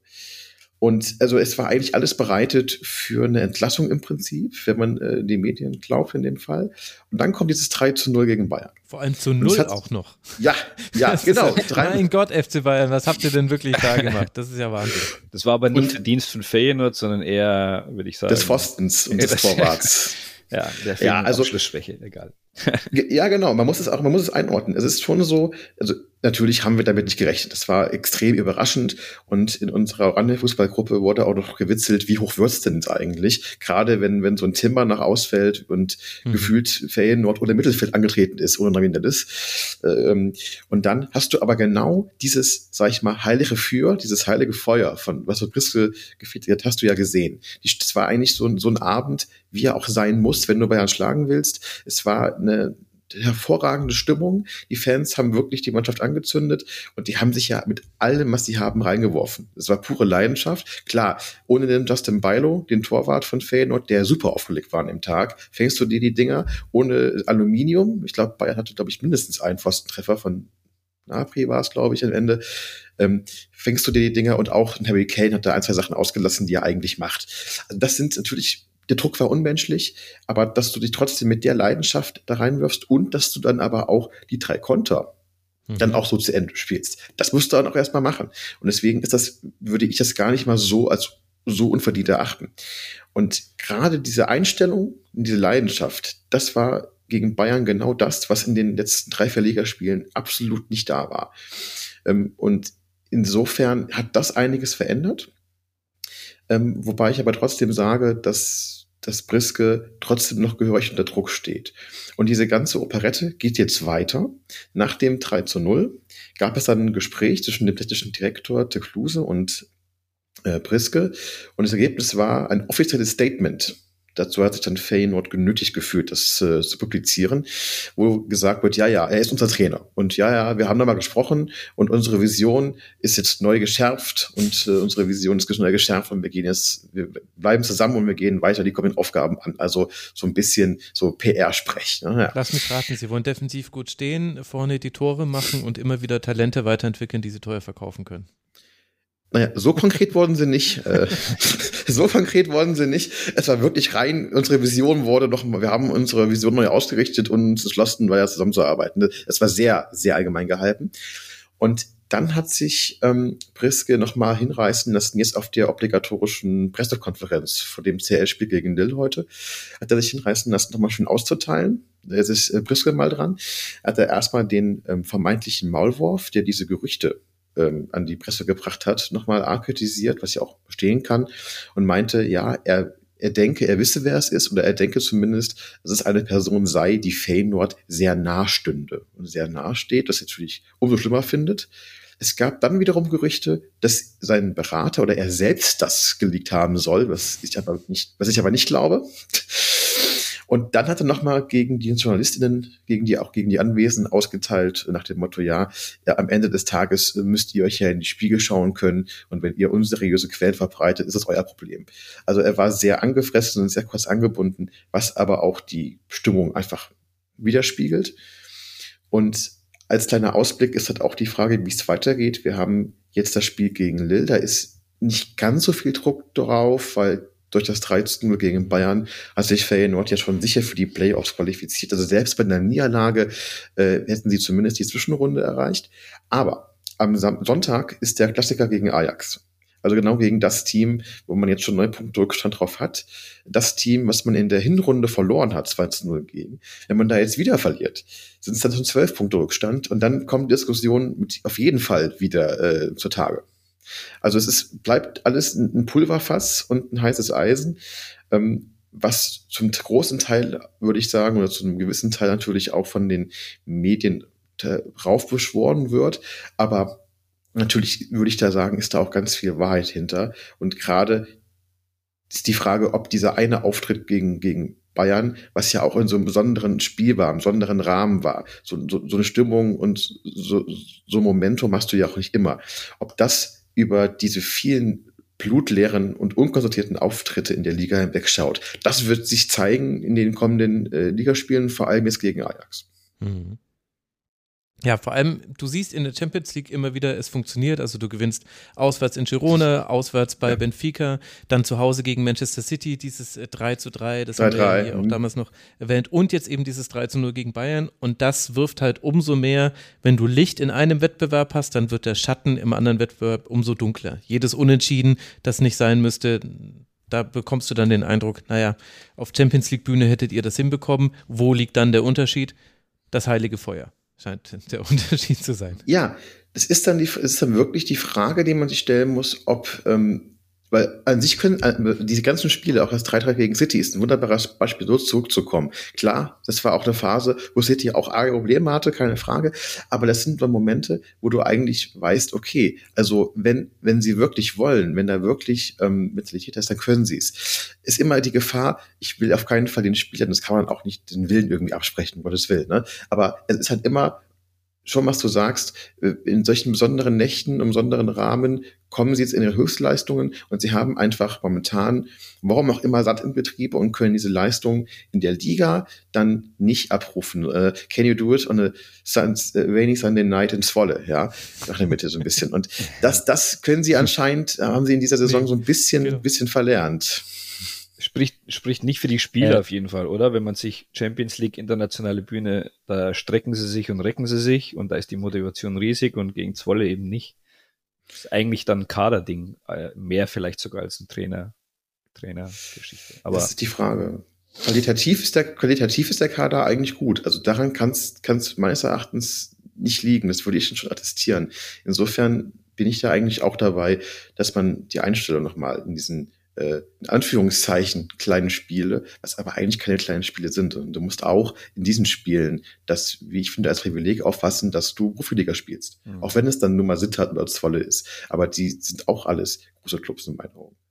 Und also es war eigentlich alles bereitet für eine Entlassung im Prinzip, wenn man äh, die Medien glaubt in dem Fall. Und dann kommt dieses drei zu null gegen Bayern.
Vor allem zu null auch noch.
Ja, ja,
das
genau.
Ist, mein Gott, F C Bayern, was habt ihr denn wirklich da gemacht? Das ist ja Wahnsinn.
Das war aber nicht
Und
Verdienst von Feyenoord, sondern eher, würde ich sagen,
des Pfostens und des Torwarts.
Ja, der Feyenoord
ja, also
Abschlussschwäche, egal.
Ja, genau, man muss es auch, man muss es einordnen. Es ist schon so, also natürlich haben wir damit nicht gerechnet. Das war extrem überraschend und in unserer Rande-Fußballgruppe wurde auch noch gewitzelt, wie hoch wird's denn eigentlich? Gerade wenn, wenn so ein Timber nach ausfällt und mhm. gefühlt Feyenoord oder Mittelfeld angetreten ist oder nominelles. Ähm, und dann hast du aber genau dieses, sag ich mal, heilige Feuer, dieses heilige Feuer von, was so Priske gefehlt hat, hast du ja gesehen. Die, das war eigentlich so, so ein Abend, wie er auch sein muss, wenn du Bayern schlagen willst. Es war eine hervorragende Stimmung. Die Fans haben wirklich die Mannschaft angezündet und die haben sich ja mit allem, was sie haben, reingeworfen. Es war pure Leidenschaft. Klar, ohne den Justin Bijlow, den Torwart von Feyenoord, der super aufgelegt war an dem Tag, fängst du dir die Dinger ohne Aluminium. Ich glaube, Bayern hatte, glaube ich, mindestens einen Pfostentreffer von Napri war es, glaube ich, am Ende. Ähm, fängst du dir die Dinger und auch Harry Kane hat da ein, zwei Sachen ausgelassen, die er eigentlich macht. Also das sind natürlich der Druck war unmenschlich, aber dass du dich trotzdem mit der Leidenschaft da reinwirfst und dass du dann aber auch die drei Konter mhm. dann auch so zu Ende spielst. Das musst du dann auch erstmal machen. Und deswegen ist das, würde ich das gar nicht mal so als so unverdient erachten. Und gerade diese Einstellung, diese Leidenschaft, das war gegen Bayern genau das, was in den letzten drei Verlegerspielen absolut nicht da war. Und insofern hat das einiges verändert. Wobei ich aber trotzdem sage, dass dass Priske trotzdem noch gehörig unter Druck steht. Und diese ganze Operette geht jetzt weiter. Nach dem drei zu null gab es dann ein Gespräch zwischen dem technischen Direktor De Kloese und äh, Priske. Und das Ergebnis war ein offizielles Statement. Dazu hat sich dann Feyenoord genötigt gefühlt, das äh, zu publizieren, wo gesagt wird, ja, ja, er ist unser Trainer. Und ja, ja, wir haben da mal gesprochen und unsere Vision ist jetzt neu geschärft und äh, unsere Vision ist neu geschärft und wir gehen jetzt, wir bleiben zusammen und wir gehen weiter die kommenden Aufgaben an. Also so ein bisschen so P R-Sprech. Ne? Ja.
Lass mich raten, Sie wollen defensiv gut stehen, vorne die Tore machen und immer wieder Talente weiterentwickeln, die Sie teuer verkaufen können.
Naja, so konkret wurden sie nicht. Äh, so konkret wurden sie nicht. Es war wirklich rein, unsere Vision wurde noch, wir haben unsere Vision neu ausgerichtet und uns entschlossen, weiter zusammenzuarbeiten. Es war sehr, sehr allgemein gehalten. Und dann hat sich ähm, Priske nochmal hinreißen lassen, jetzt auf der obligatorischen Pressekonferenz vor dem C L-Spiel gegen Lille heute, hat er sich hinreißen lassen, nochmal schön auszuteilen. Da ist äh, Priske mal dran. Hat er erstmal den ähm, vermeintlichen Maulwurf, der diese Gerüchte an die Presse gebracht hat, nochmal arg kritisiert, was ich auch verstehen kann, und meinte, ja, er, er denke, er wisse, wer es ist, oder er denke zumindest, dass es eine Person sei, die Feyenoord sehr nahe stünde und sehr nahe steht, das natürlich umso schlimmer findet. Es gab dann wiederum Gerüchte, dass sein Berater oder er selbst das geleakt haben soll, was ich aber nicht, was ich aber nicht glaube. Und dann hat er nochmal gegen die Journalistinnen, gegen die auch gegen die Anwesenden ausgeteilt, nach dem Motto, ja, ja, am Ende des Tages müsst ihr euch ja in die Spiegel schauen können und wenn ihr unseriöse Quellen verbreitet, ist das euer Problem. Also er war sehr angefressen und sehr kurz angebunden, was aber auch die Stimmung einfach widerspiegelt. Und als kleiner Ausblick ist halt auch die Frage, wie es weitergeht. Wir haben jetzt das Spiel gegen Lille, da ist nicht ganz so viel Druck drauf, weil durch das drei zu null gegen Bayern hat sich Feyenoord ja schon sicher für die Playoffs qualifiziert. Also selbst bei einer Niederlage äh, hätten sie zumindest die Zwischenrunde erreicht. Aber am Sam- Sonntag ist der Klassiker gegen Ajax. Also genau gegen das Team, wo man jetzt schon neun Punkte Rückstand drauf hat. Das Team, was man in der Hinrunde verloren hat, zwei zu null gegen. Wenn man da jetzt wieder verliert, sind es dann schon zwölf Punkte Rückstand. Und dann kommt die Diskussion mit auf jeden Fall wieder äh, zutage. Also es ist, bleibt alles ein Pulverfass und ein heißes Eisen, ähm, was zum großen Teil, würde ich sagen, oder zu einem gewissen Teil natürlich auch von den Medien raufbeschworen wird. Aber natürlich würde ich da sagen, ist da auch ganz viel Wahrheit hinter. Und gerade ist die Frage, ob dieser eine Auftritt gegen, gegen Bayern, was ja auch in so einem besonderen Spiel war, im besonderen Rahmen war. So, so, so eine Stimmung und so, so Momentum hast du ja auch nicht immer. Ob das über diese vielen blutleeren und unkonsultierten Auftritte in der Liga hinwegschaut, das wird sich zeigen in den kommenden äh, Ligaspielen, vor allem jetzt gegen Ajax.
Mhm. Ja, vor allem, du siehst in der Champions League immer wieder, es funktioniert, also du gewinnst auswärts in Girona, auswärts bei ja. Benfica, dann zu Hause gegen Manchester City, dieses drei zu drei, das haben wir ja hier auch damals noch erwähnt, und jetzt eben dieses drei zu null gegen Bayern, und das wirft halt umso mehr, wenn du Licht in einem Wettbewerb hast, dann wird der Schatten im anderen Wettbewerb umso dunkler. Jedes Unentschieden, das nicht sein müsste, da bekommst du dann den Eindruck, naja, auf Champions League Bühne hättet ihr das hinbekommen, wo liegt dann der Unterschied? Das heilige Feuer. Scheint der Unterschied zu sein.
Ja, das ist dann, die, das ist dann wirklich die Frage, die man sich stellen muss, ob, ähm, weil an sich können äh, diese ganzen Spiele, auch das drei drei gegen City, ist ein wunderbares Beispiel, so zurückzukommen. Klar, das war auch eine Phase, wo City auch arge Probleme hatte, keine Frage, aber das sind dann Momente, wo du eigentlich weißt, okay, also wenn wenn sie wirklich wollen, wenn da wirklich ähm, Mentalität ist, dann können sie es. Ist immer die Gefahr, ich will auf keinen Fall den Spielern, das kann man auch nicht den Willen irgendwie absprechen, um Gottes Willen, ne? Aber es ist halt immer schon, was du sagst, in solchen besonderen Nächten, im besonderen Rahmen kommen sie jetzt in ihre Höchstleistungen und sie haben einfach momentan, warum auch immer, satt in Betriebe und können diese Leistungen in der Liga dann nicht abrufen. Uh, can you do it on a sun, uh, rainy Sunday night in Zwolle, ja, nach der Mitte so ein bisschen. Und das, das können sie anscheinend, haben sie in dieser Saison so ein bisschen, genau. bisschen verlernt.
Spricht, spricht nicht für die Spieler ja. auf jeden Fall, oder? Wenn man sich Champions League, internationale Bühne, da strecken sie sich und recken sie sich und da ist die Motivation riesig und gegen Zwolle eben nicht. Das ist eigentlich dann ein Kaderding, mehr vielleicht sogar als ein Trainer, Trainergeschichte. Aber
das ist die Frage. Qualitativ ist der, qualitativ ist der Kader eigentlich gut. Also daran kann es meines Erachtens nicht liegen. Das würde ich schon attestieren. Insofern bin ich da eigentlich auch dabei, dass man die Einstellung nochmal in diesen in Anführungszeichen kleine Spiele, was aber eigentlich keine kleinen Spiele sind. Und du musst auch in diesen Spielen das, wie ich finde, als Privileg auffassen, dass du Profiliga spielst. Mhm. Auch wenn es dann nur mal Sittard oder Zwolle ist. Aber die sind auch alles große Clubs in meinen Augen.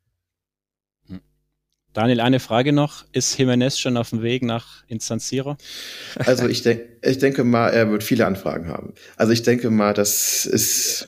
Daniel, eine Frage noch. Ist Jimenez schon auf dem Weg nach ins San Siro?
Also ich, denk, ich denke mal, er wird viele Anfragen haben. Also ich denke mal, das ist...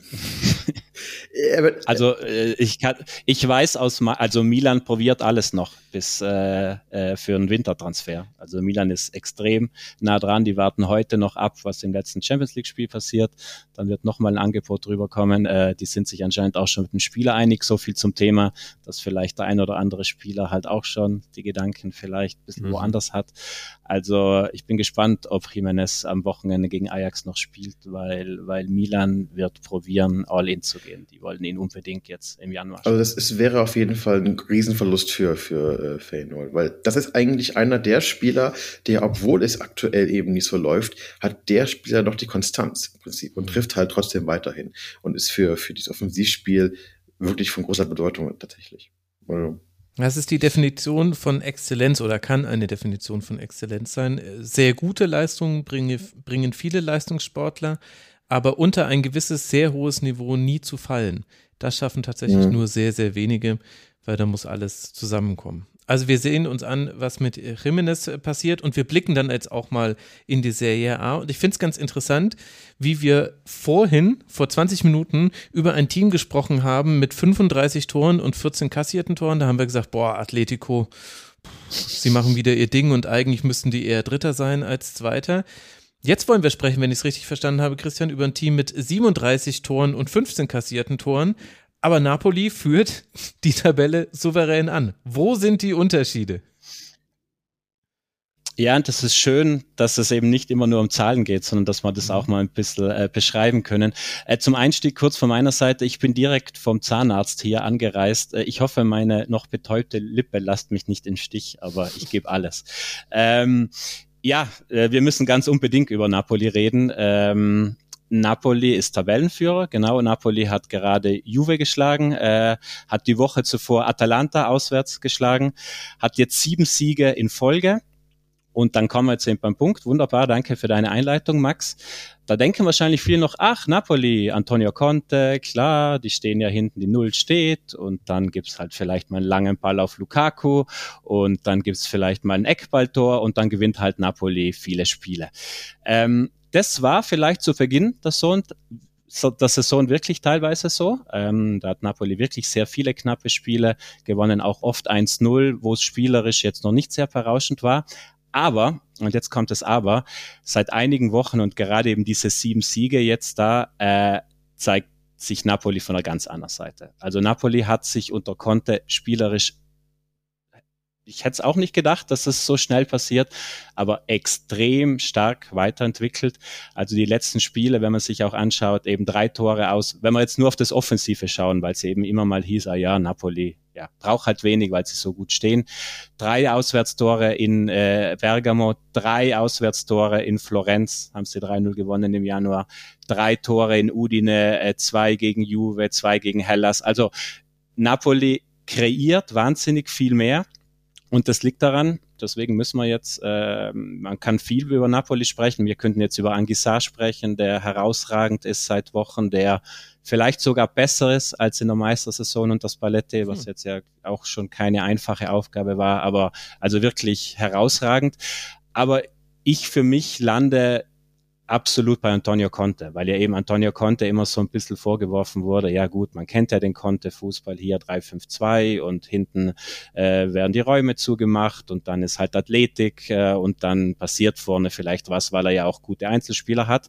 er wird, also ich kann, ich weiß aus, also Milan probiert alles noch bis äh, äh, für einen Wintertransfer. Also Milan ist extrem nah dran. Die warten heute noch ab, was im letzten Champions League Spiel passiert. Dann wird nochmal ein Angebot drüber kommen. Äh, die sind sich anscheinend auch schon mit dem Spieler einig. So viel zum Thema, dass vielleicht der ein oder andere Spieler halt auch schon die Gedanken vielleicht ein bisschen mhm. woanders hat. Also ich bin gespannt, ob Jimenez am Wochenende gegen Ajax noch spielt, weil, weil Milan wird probieren, all in zu gehen. Die wollen ihn unbedingt jetzt im Januar spielen.
Also das ist, wäre auf jeden Fall ein Riesenverlust für, für äh, Feyenoord, weil das ist eigentlich einer der Spieler, der, obwohl es aktuell eben nicht so läuft, hat der Spieler noch die Konstanz im Prinzip und trifft halt trotzdem weiterhin und ist für, für dieses Offensivspiel wirklich von großer Bedeutung tatsächlich. Also,
das ist die Definition von Exzellenz oder kann eine Definition von Exzellenz sein. Sehr gute Leistungen bringen, bringen viele Leistungssportler, aber unter ein gewisses sehr hohes Niveau nie zu fallen. Das schaffen tatsächlich mhm. nur sehr, sehr wenige, weil da muss alles zusammenkommen. Also wir sehen uns an, was mit Jimenez passiert und wir blicken dann jetzt auch mal in die Serie A und ich finde es ganz interessant, wie wir vorhin, vor zwanzig Minuten, über ein Team gesprochen haben mit fünfunddreißig Toren und vierzehn kassierten Toren. Da haben wir gesagt, boah, Atletico, sie machen wieder ihr Ding und eigentlich müssten die eher Dritter sein als Zweiter. Jetzt wollen wir sprechen, wenn ich es richtig verstanden habe, Christian, über ein Team mit siebenunddreißig Toren und fünfzehn kassierten Toren. Aber Napoli führt die Tabelle souverän an. Wo sind die Unterschiede?
Ja, und das ist schön, dass es eben nicht immer nur um Zahlen geht, sondern dass wir das auch mal ein bisschen äh, beschreiben können. Äh, zum Einstieg kurz von meiner Seite, ich bin direkt vom Zahnarzt hier angereist. Äh, ich hoffe, meine noch betäubte Lippe lasst mich nicht im Stich, aber ich gebe alles. Ähm, ja, äh, wir müssen ganz unbedingt über Napoli reden. Ähm, Napoli ist Tabellenführer, genau, Napoli hat gerade Juve geschlagen, äh, hat die Woche zuvor Atalanta auswärts geschlagen, hat jetzt sieben Siege in Folge Und dann kommen wir jetzt eben beim Punkt. Wunderbar, danke für deine Einleitung, Max. Da denken wahrscheinlich viele noch, ach, Napoli, Antonio Conte, klar, die stehen ja hinten, die Null steht und dann gibt's halt vielleicht mal einen langen Ball auf Lukaku und dann gibt's vielleicht mal ein Eckballtor und dann gewinnt halt Napoli viele Spiele. Ähm, das war vielleicht zu Beginn der Saison, der Saison wirklich teilweise so. Ähm, da hat Napoli wirklich sehr viele knappe Spiele gewonnen, auch oft eins null, wo es spielerisch jetzt noch nicht sehr berauschend war. Aber, und jetzt kommt das Aber, seit einigen Wochen und gerade eben diese sieben Siege jetzt da, äh, zeigt sich Napoli von einer ganz anderen Seite. Also Napoli hat sich unter Conte spielerisch, ich hätte es auch nicht gedacht, dass es so schnell passiert, aber extrem stark weiterentwickelt. Also die letzten Spiele, wenn man sich auch anschaut, eben drei Tore aus, wenn wir jetzt nur auf das Offensive schauen, weil es eben immer mal hieß, ah ja, Napoli, ja, braucht halt wenig, weil sie so gut stehen. Drei Auswärtstore in äh, Bergamo, drei Auswärtstore in Florenz, haben sie drei null gewonnen im Januar, drei Tore in Udine, äh, zwei gegen Juve, zwei gegen Hellas. Also Napoli kreiert wahnsinnig viel mehr. Und das liegt daran, deswegen müssen wir jetzt, äh, man kann viel über Napoli sprechen, wir könnten jetzt über Anguissa sprechen, der herausragend ist seit Wochen, der vielleicht sogar besser ist als in der Meistersaison und das Spalletti, was jetzt ja auch schon keine einfache Aufgabe war, aber also wirklich herausragend. Aber ich für mich lande absolut bei Antonio Conte, weil ja eben Antonio Conte immer so ein bisschen vorgeworfen wurde, ja gut, man kennt ja den Conte-Fußball hier drei fünf zwei und hinten äh, werden die Räume zugemacht und dann ist halt Athletik äh, und dann passiert vorne vielleicht was, weil er ja auch gute Einzelspieler hat.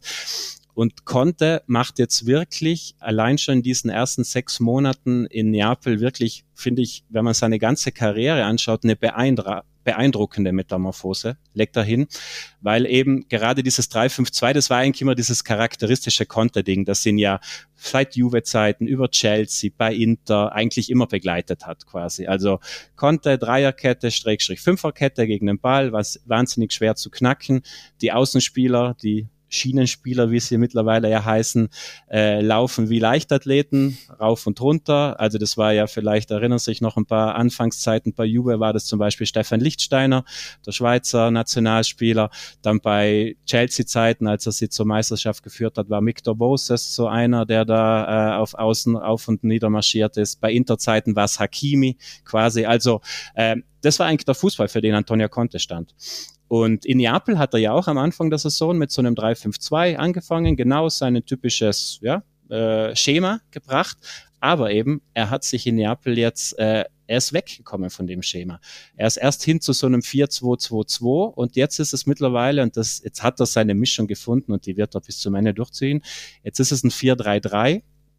Und Conte macht jetzt wirklich allein schon in diesen ersten sechs Monaten in Neapel wirklich, finde ich, wenn man seine ganze Karriere anschaut, eine beeindra- beeindruckende Metamorphose, legt er hin, weil eben gerade dieses drei fünf zwei, das war eigentlich immer dieses charakteristische Conte-Ding, das ihn ja seit Juve-Zeiten über Chelsea, bei Inter eigentlich immer begleitet hat quasi. Also Conte, Dreierkette, Schrägstrich Fünferkette gegen den Ball, was wahnsinnig schwer zu knacken. Die Außenspieler, die Schienenspieler, wie sie mittlerweile ja heißen, äh, laufen wie Leichtathleten, rauf und runter. Also das war ja, vielleicht erinnern sich noch ein paar Anfangszeiten, bei Juve war das zum Beispiel Stefan Lichtsteiner, der Schweizer Nationalspieler. Dann bei Chelsea-Zeiten, als er sie zur Meisterschaft geführt hat, war Victor Boses so einer, der da äh, auf Außen auf und nieder marschiert ist. Bei Inter-Zeiten war es Hakimi quasi. Also äh, das war eigentlich der Fußball, für den Antonio Conte stand. Und in Neapel hat er ja auch am Anfang der Saison mit so einem drei fünf zwei angefangen, genau sein typisches ja, äh, Schema gebracht. Aber eben, er hat sich in Neapel jetzt, äh, er ist weggekommen von dem Schema. Er ist erst hin zu so einem vier zwei zwei zwei und jetzt ist es mittlerweile, und das jetzt hat er seine Mischung gefunden und die wird er bis zum Ende durchziehen, jetzt ist es ein vier drei drei.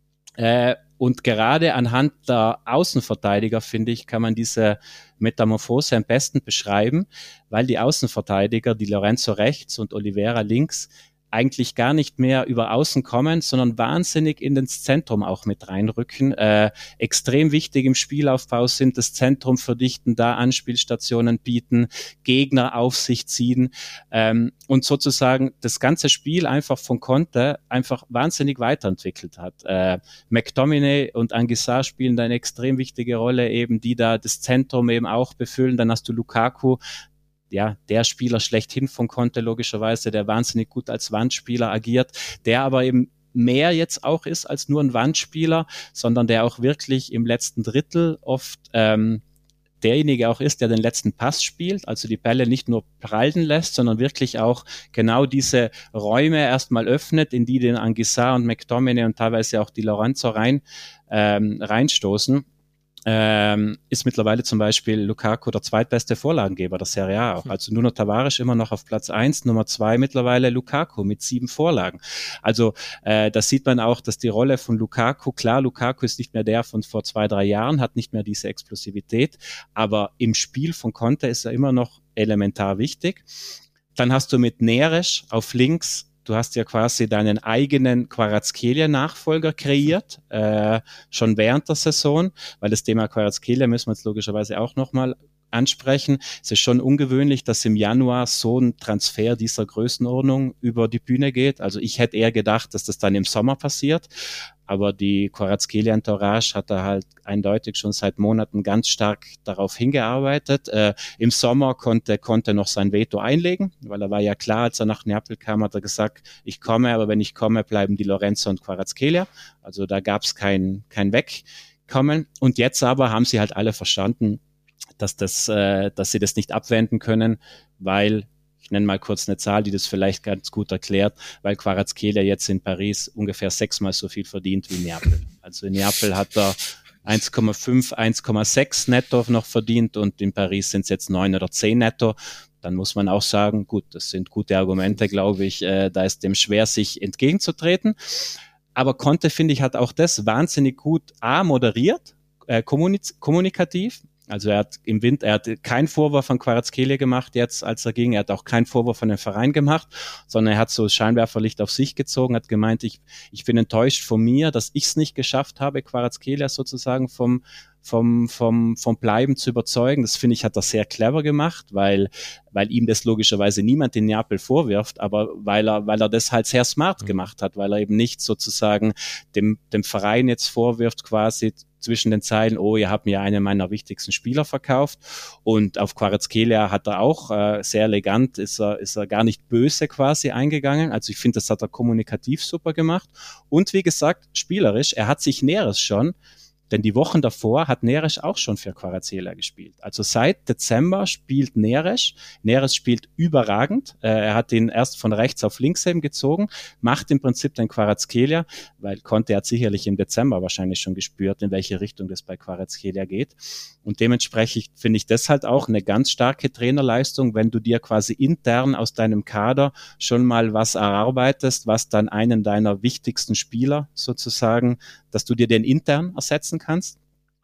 Äh, und gerade anhand der Außenverteidiger, finde ich, kann man diese Metamorphose am besten beschreiben, weil die Außenverteidiger, die Lorenzo rechts und Oliveira links, eigentlich gar nicht mehr über Außen kommen, sondern wahnsinnig in das Zentrum auch mit reinrücken. Äh, extrem wichtig im Spielaufbau sind, das Zentrum verdichten, da Anspielstationen bieten, Gegner auf sich ziehen ähm, und sozusagen das ganze Spiel einfach von Conte einfach wahnsinnig weiterentwickelt hat. Äh, McTominay und Anguissa spielen da eine extrem wichtige Rolle, eben die da das Zentrum eben auch befüllen. Dann hast du Lukaku, ja, der Spieler schlechthin von Conte logischerweise, der wahnsinnig gut als Wandspieler agiert, der aber eben mehr jetzt auch ist als nur ein Wandspieler, sondern der auch wirklich im letzten Drittel oft ähm, derjenige auch ist, der den letzten Pass spielt, also die Bälle nicht nur prallen lässt, sondern wirklich auch genau diese Räume erstmal öffnet, in die den Anguissa und McTominay und teilweise auch die Lorenzo rein ähm, reinstoßen. Ähm, ist mittlerweile zum Beispiel Lukaku der zweitbeste Vorlagengeber der Serie A auch. Also Nuno Tavares immer noch auf Platz eins, Nummer zwei mittlerweile Lukaku mit sieben Vorlagen. Also äh, da sieht man auch, dass die Rolle von Lukaku, klar, Lukaku ist nicht mehr der von vor zwei, drei Jahren, hat nicht mehr diese Explosivität, aber im Spiel von Conte ist er immer noch elementar wichtig. Dann hast du mit Neres auf links, du hast ja quasi deinen eigenen Kvaratskhelia-Nachfolger kreiert, äh, schon während der Saison, weil das Thema Kvaratskhelia müssen wir jetzt logischerweise auch nochmal ansprechen. Es ist schon ungewöhnlich, dass im Januar so ein Transfer dieser Größenordnung über die Bühne geht. Also ich hätte eher gedacht, dass das dann im Sommer passiert. Aber die Kvaratskhelia-Entourage hat da halt eindeutig schon seit Monaten ganz stark darauf hingearbeitet. Äh, Im Sommer konnte konnte noch sein Veto einlegen, weil er war ja klar, als er nach Neapel kam, hat er gesagt, ich komme, aber wenn ich komme, bleiben die Lorenzo und Kvaratskhelia. Also da gab es kein kein Wegkommen. Und jetzt aber haben sie halt alle verstanden, dass das, äh, dass sie das nicht abwenden können, weil ich nenne mal kurz eine Zahl, die das vielleicht ganz gut erklärt, weil Kvaratskhelia jetzt in Paris ungefähr sechsmal so viel verdient wie in Neapel. Also in Neapel hat er eins Komma fünf, eins Komma sechs netto noch verdient und in Paris sind es jetzt neun oder zehn netto. Dann muss man auch sagen, gut, das sind gute Argumente, glaube ich, äh, da ist dem schwer, sich entgegenzutreten. Aber Conte, finde ich, hat auch das wahnsinnig gut A, moderiert, äh, kommuniz- kommunikativ. Also er hat im Winter, er hat keinen Vorwurf an Kvaratskhelia gemacht jetzt, als er ging. Er hat auch keinen Vorwurf an den Verein gemacht, sondern er hat so das Scheinwerferlicht auf sich gezogen, hat gemeint, ich, ich bin enttäuscht von mir, dass ich es nicht geschafft habe, Kvaratskhelia sozusagen vom, vom, vom, vom Bleiben zu überzeugen. Das finde ich, hat er sehr clever gemacht, weil, weil ihm das logischerweise niemand in Neapel vorwirft, aber weil er, weil er das halt sehr smart gemacht hat, weil er eben nicht sozusagen dem, dem Verein jetzt vorwirft quasi, zwischen den Zeilen, oh, ihr habt mir einen meiner wichtigsten Spieler verkauft. Und auf Kvaratskhelia hat er auch äh, sehr elegant, ist er, ist er gar nicht böse quasi eingegangen. Also ich finde, das hat er kommunikativ super gemacht. Und wie gesagt, spielerisch, er hat sich Neres schon, denn die Wochen davor hat Neres auch schon für Kvaratskhelia gespielt. Also seit Dezember spielt Neres. Neres spielt überragend. Äh, er hat ihn erst von rechts auf links eben gezogen, macht im Prinzip den Kvaratskhelia, weil Conte hat sicherlich im Dezember wahrscheinlich schon gespürt, in welche Richtung das bei Kvaratskhelia geht. Und dementsprechend finde ich das halt auch eine ganz starke Trainerleistung, wenn du dir quasi intern aus deinem Kader schon mal was erarbeitest, was dann einen deiner wichtigsten Spieler sozusagen, dass du dir den intern ersetzen kannst.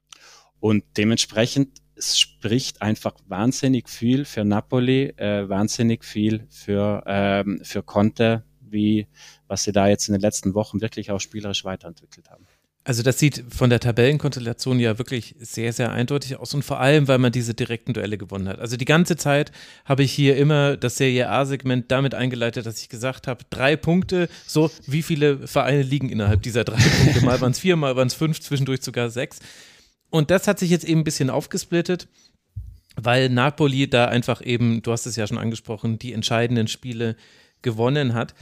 Und dementsprechend es spricht einfach wahnsinnig viel für Napoli, äh, wahnsinnig viel für, ähm, für Conte, wie was sie da jetzt in den letzten Wochen wirklich auch spielerisch weiterentwickelt haben.
Also das sieht von der Tabellenkonstellation ja wirklich sehr, sehr eindeutig aus und vor allem, weil man diese direkten Duelle gewonnen hat. Also die ganze Zeit habe ich hier immer das Serie A-Segment damit eingeleitet, dass ich gesagt habe, drei Punkte, so wie viele Vereine liegen innerhalb dieser drei Punkte? Mal waren es vier, mal waren es fünf, zwischendurch sogar sechs. Und das hat sich jetzt eben ein bisschen aufgesplittet, weil Napoli da einfach eben, du hast es ja schon angesprochen, die entscheidenden Spiele gewonnen hat.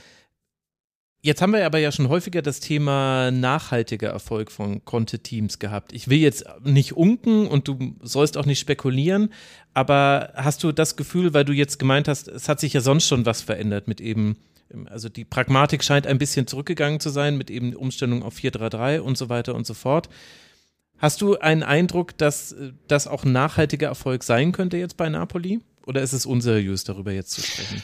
Jetzt haben wir aber ja schon häufiger das Thema nachhaltiger Erfolg von Conte-Teams gehabt. Ich will jetzt nicht unken und du sollst auch nicht spekulieren, aber hast du das Gefühl, weil du jetzt gemeint hast, es hat sich ja sonst schon was verändert mit eben, also die Pragmatik scheint ein bisschen zurückgegangen zu sein mit eben Umstellung auf vier drei drei und so weiter und so fort. Hast du einen Eindruck, dass das auch ein nachhaltiger Erfolg sein könnte jetzt bei Napoli? Oder ist es unseriös, darüber jetzt zu sprechen?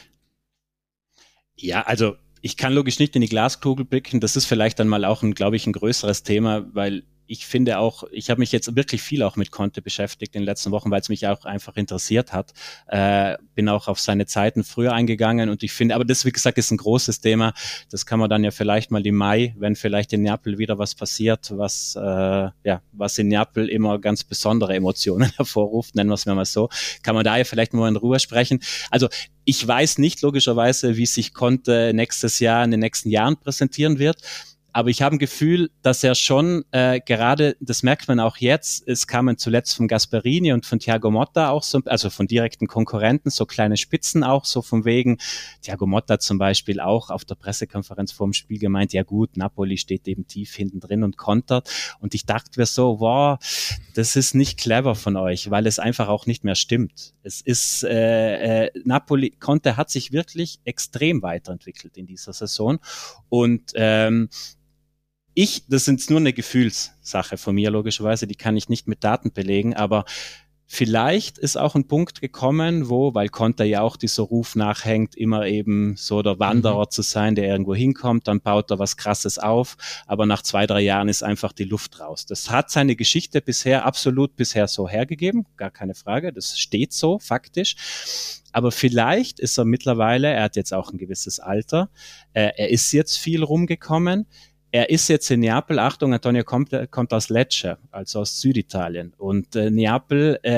Ja, also ich kann logisch nicht in die Glaskugel blicken. Das ist vielleicht dann mal auch ein, glaube ich, ein größeres Thema, weil ich finde auch, ich habe mich jetzt wirklich viel auch mit Conte beschäftigt in den letzten Wochen, weil es mich auch einfach interessiert hat. Äh, bin auch auf seine Zeiten früher eingegangen und ich finde, aber das, wie gesagt, ist ein großes Thema. Das kann man dann ja vielleicht mal im Mai, wenn vielleicht in Neapel wieder was passiert, was, äh, ja, was in Neapel immer ganz besondere Emotionen hervorruft, nennen wir es mal so, kann man da ja vielleicht mal in Ruhe sprechen. Also ich weiß nicht logischerweise, wie sich Conte nächstes Jahr in den nächsten Jahren präsentieren wird. Aber ich habe ein Gefühl, dass er schon äh, gerade, das merkt man auch jetzt, es kamen zuletzt von Gasperini und von Thiago Motta auch so, also von direkten Konkurrenten, so kleine Spitzen auch, so von wegen, Thiago Motta zum Beispiel auch auf der Pressekonferenz vor dem Spiel gemeint, ja gut, Napoli steht eben tief hinten drin und kontert. Und ich dachte mir so, wow, das ist nicht clever von euch, weil es einfach auch nicht mehr stimmt. Es ist, äh, äh, Napoli, Conte hat sich wirklich extrem weiterentwickelt in dieser Saison und ähm, Ich, das ist nur eine Gefühlssache von mir logischerweise, die kann ich nicht mit Daten belegen, aber vielleicht ist auch ein Punkt gekommen, wo, weil Conte ja auch dieser Ruf nachhängt, immer eben so der Wanderer mhm. zu sein, der irgendwo hinkommt, dann baut er was Krasses auf, aber nach zwei, drei Jahren ist einfach die Luft raus. Das hat seine Geschichte bisher absolut bisher so hergegeben, gar keine Frage, das steht so faktisch. Aber vielleicht ist er mittlerweile, er hat jetzt auch ein gewisses Alter, äh, er ist jetzt viel rumgekommen. Er ist jetzt in Neapel, Achtung, Antonio kommt, kommt aus Lecce, also aus Süditalien. Und äh, Neapel äh,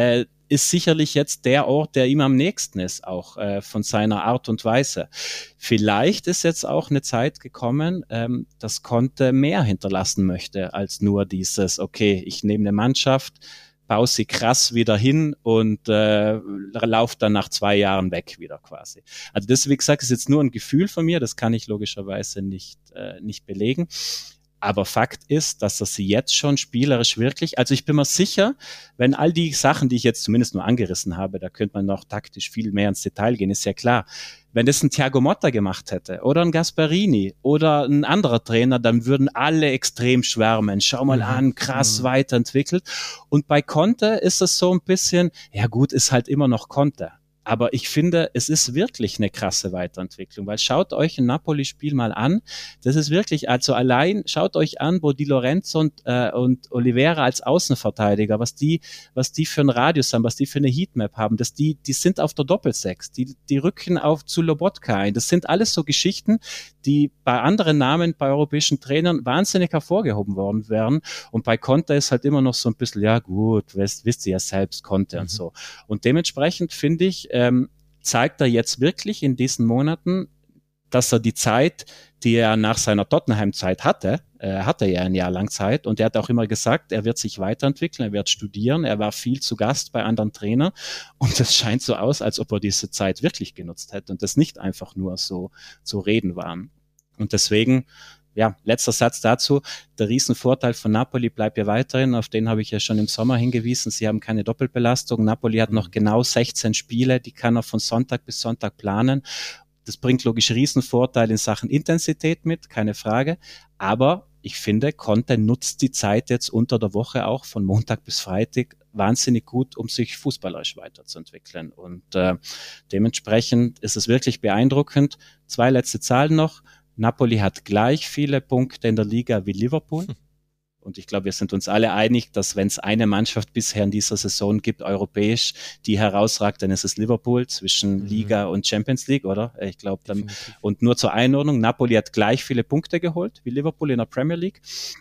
ist sicherlich jetzt der Ort, der ihm am nächsten ist, auch äh, von seiner Art und Weise. Vielleicht ist jetzt auch eine Zeit gekommen, ähm, dass Conte mehr hinterlassen möchte, als nur dieses, okay, ich nehme eine Mannschaft, baue sie krass wieder hin und äh, laufe dann nach zwei Jahren weg wieder quasi. Also das, wie gesagt, ist jetzt nur ein Gefühl von mir, das kann ich logischerweise nicht, äh, nicht belegen. Aber Fakt ist, dass er sie jetzt schon spielerisch wirklich, also ich bin mir sicher, wenn all die Sachen, die ich jetzt zumindest nur angerissen habe, da könnte man noch taktisch viel mehr ins Detail gehen, ist ja klar. Wenn das ein Thiago Motta gemacht hätte oder ein Gasperini oder ein anderer Trainer, dann würden alle extrem schwärmen. Schau mal an, krass, mhm. weiterentwickelt. Und bei Conte ist es so ein bisschen, ja gut, ist halt immer noch Conte. Aber ich finde, es ist wirklich eine krasse Weiterentwicklung, weil schaut euch ein Napoli-Spiel mal an. Das ist wirklich, also allein, schaut euch an, wo Di Lorenzo und, äh, und Oliveira als Außenverteidiger, was die, was die für einen Radius haben, was die für eine Heatmap haben, dass die, die sind auf der Doppelsechs, die, die rücken auf zu Lobotka ein. Das sind alles so Geschichten, die bei anderen Namen, bei europäischen Trainern wahnsinnig hervorgehoben worden wären. Und bei Conte ist halt immer noch so ein bisschen, ja gut, wisst, wisst ihr ja selbst, Conte mhm. und so. Und dementsprechend finde ich, ähm, zeigt er jetzt wirklich in diesen Monaten, dass er die Zeit, die er nach seiner Tottenham-Zeit hatte, äh, hatte er ja ein Jahr lang Zeit und er hat auch immer gesagt, er wird sich weiterentwickeln, er wird studieren, er war viel zu Gast bei anderen Trainern und es scheint so aus, als ob er diese Zeit wirklich genutzt hätte und das nicht einfach nur so, so Reden waren. Und deswegen, ja, letzter Satz dazu, der Riesenvorteil von Napoli bleibt ja weiterhin, auf den habe ich ja schon im Sommer hingewiesen, sie haben keine Doppelbelastung, Napoli hat noch genau sechzehn Spiele, die kann er von Sonntag bis Sonntag planen. Das bringt logisch Riesenvorteil in Sachen Intensität mit, keine Frage, aber ich finde, Conte nutzt die Zeit jetzt unter der Woche auch von Montag bis Freitag wahnsinnig gut, um sich fußballerisch weiterzuentwickeln und äh, dementsprechend ist es wirklich beeindruckend. Zwei letzte Zahlen noch. Napoli hat gleich viele Punkte in der Liga wie Liverpool. Und ich glaube, wir sind uns alle einig, dass wenn es eine Mannschaft bisher in dieser Saison gibt, europäisch, die herausragt, dann ist es Liverpool zwischen mhm. Liga und Champions League, oder? Ich glaube, dann, und nur zur Einordnung, Napoli hat gleich viele Punkte geholt wie Liverpool in der Premier League.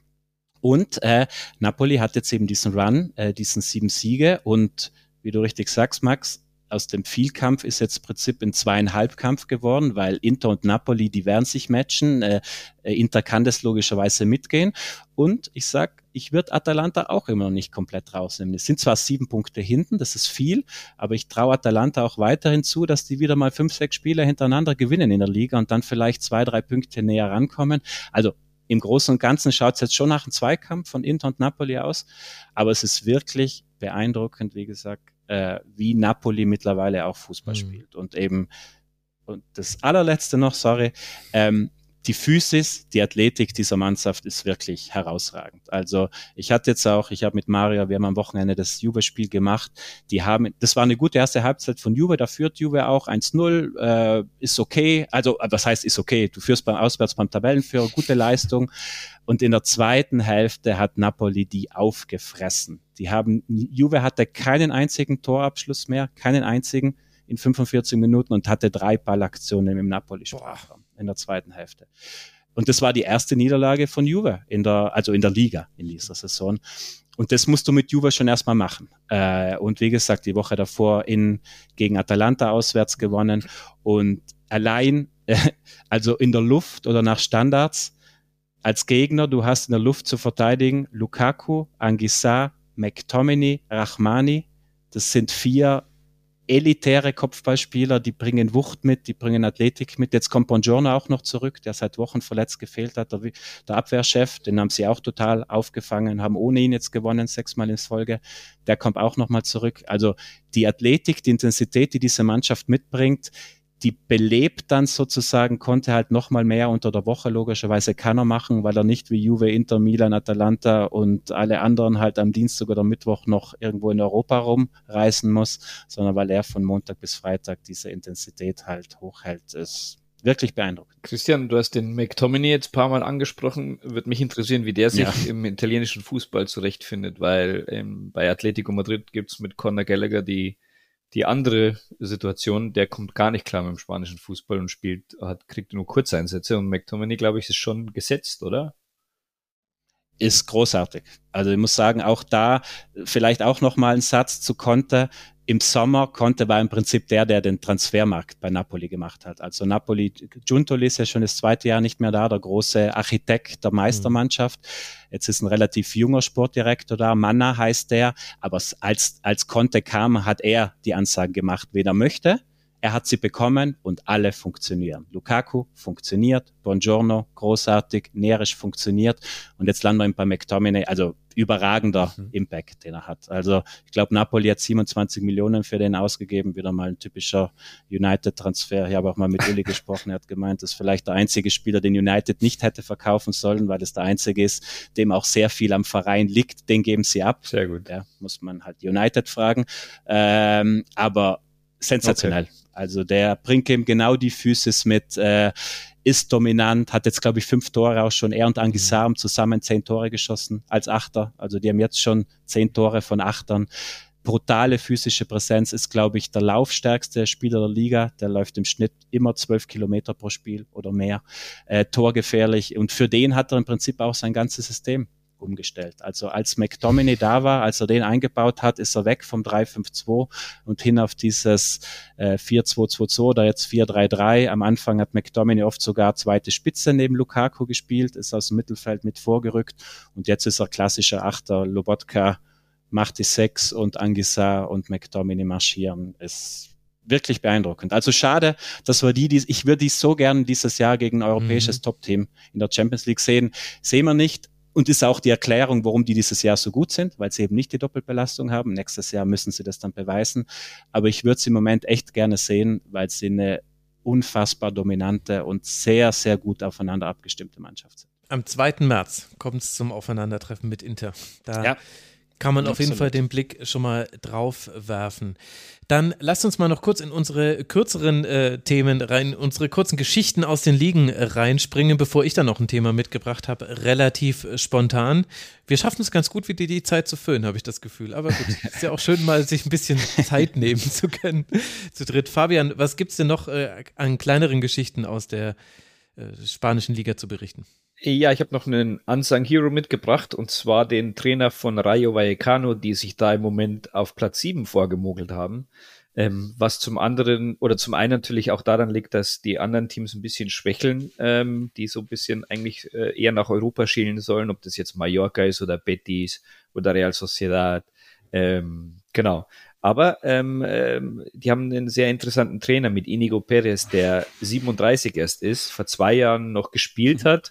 Und äh, Napoli hat jetzt eben diesen Run, äh, diesen sieben Siege und wie du richtig sagst, Max, aus dem Vielkampf ist jetzt im Prinzip ein Zweieinhalb-Kampf geworden, weil Inter und Napoli, die werden sich matchen. Äh, Inter kann das logischerweise mitgehen. Und ich sag, ich würde Atalanta auch immer noch nicht komplett rausnehmen. Es sind zwar sieben Punkte hinten, das ist viel, aber ich traue Atalanta auch weiterhin zu, dass die wieder mal fünf, sechs Spiele hintereinander gewinnen in der Liga und dann vielleicht zwei, drei Punkte näher rankommen. Also im Großen und Ganzen schaut es jetzt schon nach einem Zweikampf von Inter und Napoli aus, aber es ist wirklich beeindruckend, wie gesagt, äh, wie Napoli mittlerweile auch Fußball mhm. spielt. Und eben, und das allerletzte noch, sorry, ähm, die Physis, die Athletik dieser Mannschaft ist wirklich herausragend. Also ich hatte jetzt auch, ich habe mit Mario, wir haben am Wochenende das Juve-Spiel gemacht, die haben, das war eine gute erste Halbzeit von Juve, da führt Juve auch eins null, äh, ist okay, also was heißt ist okay, du führst beim Auswärts beim Tabellenführer, gute Leistung und in der zweiten Hälfte hat Napoli die aufgefressen. Die haben, Juve hatte keinen einzigen Torabschluss mehr, keinen einzigen in fünfundvierzig Minuten und hatte drei Ballaktionen im Napoli-Strafraum in der zweiten Hälfte. Und das war die erste Niederlage von Juve in der, also in der Liga in dieser Saison. Und das musst du mit Juve schon erstmal machen. Äh, und wie gesagt, die Woche davor in, gegen Atalanta auswärts gewonnen und allein, äh, also in der Luft oder nach Standards als Gegner, du hast in der Luft zu verteidigen Lukaku, Anguissa, McTominay, Rachmani. Das sind vier elitäre Kopfballspieler, die bringen Wucht mit, die bringen Athletik mit. Jetzt kommt Buongiorno auch noch zurück, der seit Wochen verletzt gefehlt hat, der, der Abwehrchef, den haben sie auch total aufgefangen, haben ohne ihn jetzt gewonnen, sechsmal in Folge. Der kommt auch nochmal zurück. Also die Athletik, die Intensität, die diese Mannschaft mitbringt, die belebt dann sozusagen, konnte halt nochmal mehr unter der Woche, logischerweise kann er machen, weil er nicht wie Juve, Inter, Milan, Atalanta und alle anderen halt am Dienstag oder Mittwoch noch irgendwo in Europa rumreisen muss, sondern weil er von Montag bis Freitag diese Intensität halt hochhält. Ist wirklich beeindruckend.
Christian, du hast den McTominay jetzt ein paar Mal angesprochen. Würde mich interessieren, wie der sich ja. im italienischen Fußball zurechtfindet, weil ähm, bei Atletico Madrid gibt's mit Conor Gallagher die Die andere Situation, der kommt gar nicht klar mit dem spanischen Fußball und spielt, hat, kriegt nur Kurzeinsätze und McTominay, glaube ich, ist schon gesetzt, oder?
ist großartig. Also ich muss sagen, auch da vielleicht auch nochmal ein Satz zu Conte. Im Sommer, Conte war im Prinzip der, der den Transfermarkt bei Napoli gemacht hat. Also Napoli, Giuntoli ist ja schon das zweite Jahr nicht mehr da, der große Architekt der Meistermannschaft. Jetzt ist ein relativ junger Sportdirektor da, Manna heißt der, aber als, als Conte kam, hat er die Ansagen gemacht, wen er möchte. Er hat sie bekommen und alle funktionieren. Lukaku funktioniert, Buongiorno großartig, Neres funktioniert und jetzt landen wir bei McTominay, also überragender mhm. Impact, den er hat. Also ich glaube, Napoli hat siebenundzwanzig Millionen für den ausgegeben, wieder mal ein typischer United-Transfer. Ich habe auch mal mit Uli gesprochen, er hat gemeint, das ist vielleicht der einzige Spieler, den United nicht hätte verkaufen sollen, weil es der einzige ist, dem auch sehr viel am Verein liegt, den geben sie ab.
Sehr gut.
Ja, muss man halt United fragen. Ähm, aber sensationell. Okay. Also der bringt ihm genau die Physis mit, äh, ist dominant, hat jetzt, glaube ich, fünf Tore auch schon. Er und Anguissa haben zusammen zehn Tore geschossen als Achter. Also die haben jetzt schon zehn Tore von Achtern. Brutale physische Präsenz, ist, glaube ich, der laufstärkste Spieler der Liga. Der läuft im Schnitt immer zwölf Kilometer pro Spiel oder mehr. Äh, torgefährlich. Und für den hat er im Prinzip auch sein ganzes System umgestellt. Also als McTominay da war, als er den eingebaut hat, ist er weg vom drei fünf zwei und hin auf dieses äh, vier zwei zwei zwei oder jetzt vier drei drei. Am Anfang hat McTominay oft sogar zweite Spitze neben Lukaku gespielt, ist aus dem Mittelfeld mit vorgerückt und jetzt ist er klassischer Achter. Lobotka macht die Sechs und Anguissa und McTominay marschieren. Ist wirklich beeindruckend. Also schade, dass wir die, die ich würde die so gern dieses Jahr gegen ein europäisches mhm. Top-Team in der Champions League sehen. Sehen wir nicht. Und ist auch die Erklärung, warum die dieses Jahr so gut sind, weil sie eben nicht die Doppelbelastung haben. Nächstes Jahr müssen sie das dann beweisen. Aber ich würde sie im Moment echt gerne sehen, weil sie eine unfassbar dominante und sehr, sehr gut aufeinander abgestimmte Mannschaft sind.
Am zweiten März kommt es zum Aufeinandertreffen mit Inter. Da ja. kann man auf jeden Absolut. Fall den Blick schon mal drauf werfen. Dann lasst uns mal noch kurz in unsere kürzeren äh, Themen rein, unsere kurzen Geschichten aus den Ligen äh, reinspringen, bevor ich dann noch ein Thema mitgebracht habe, relativ äh, spontan. Wir schaffen es ganz gut, wieder die Zeit zu füllen, habe ich das Gefühl. Aber gut, ist ja auch schön, mal sich ein bisschen Zeit nehmen zu können, zu dritt. Fabian, was gibt's denn noch äh, an kleineren Geschichten aus der äh, spanischen Liga zu berichten?
Ja, ich habe noch einen Unsung Hero mitgebracht und zwar den Trainer von Rayo Vallecano, die sich da im Moment auf Platz sieben vorgemogelt haben. Ähm, was zum anderen oder zum einen natürlich auch daran liegt, dass die anderen Teams ein bisschen schwächeln, ähm, die so ein bisschen eigentlich äh, eher nach Europa schielen sollen, ob das jetzt Mallorca ist oder Betis oder Real Sociedad. Ähm, genau. Aber ähm, ähm, die haben einen sehr interessanten Trainer mit Inigo Perez, der siebenunddreißig erst ist, vor zwei Jahren noch gespielt hat.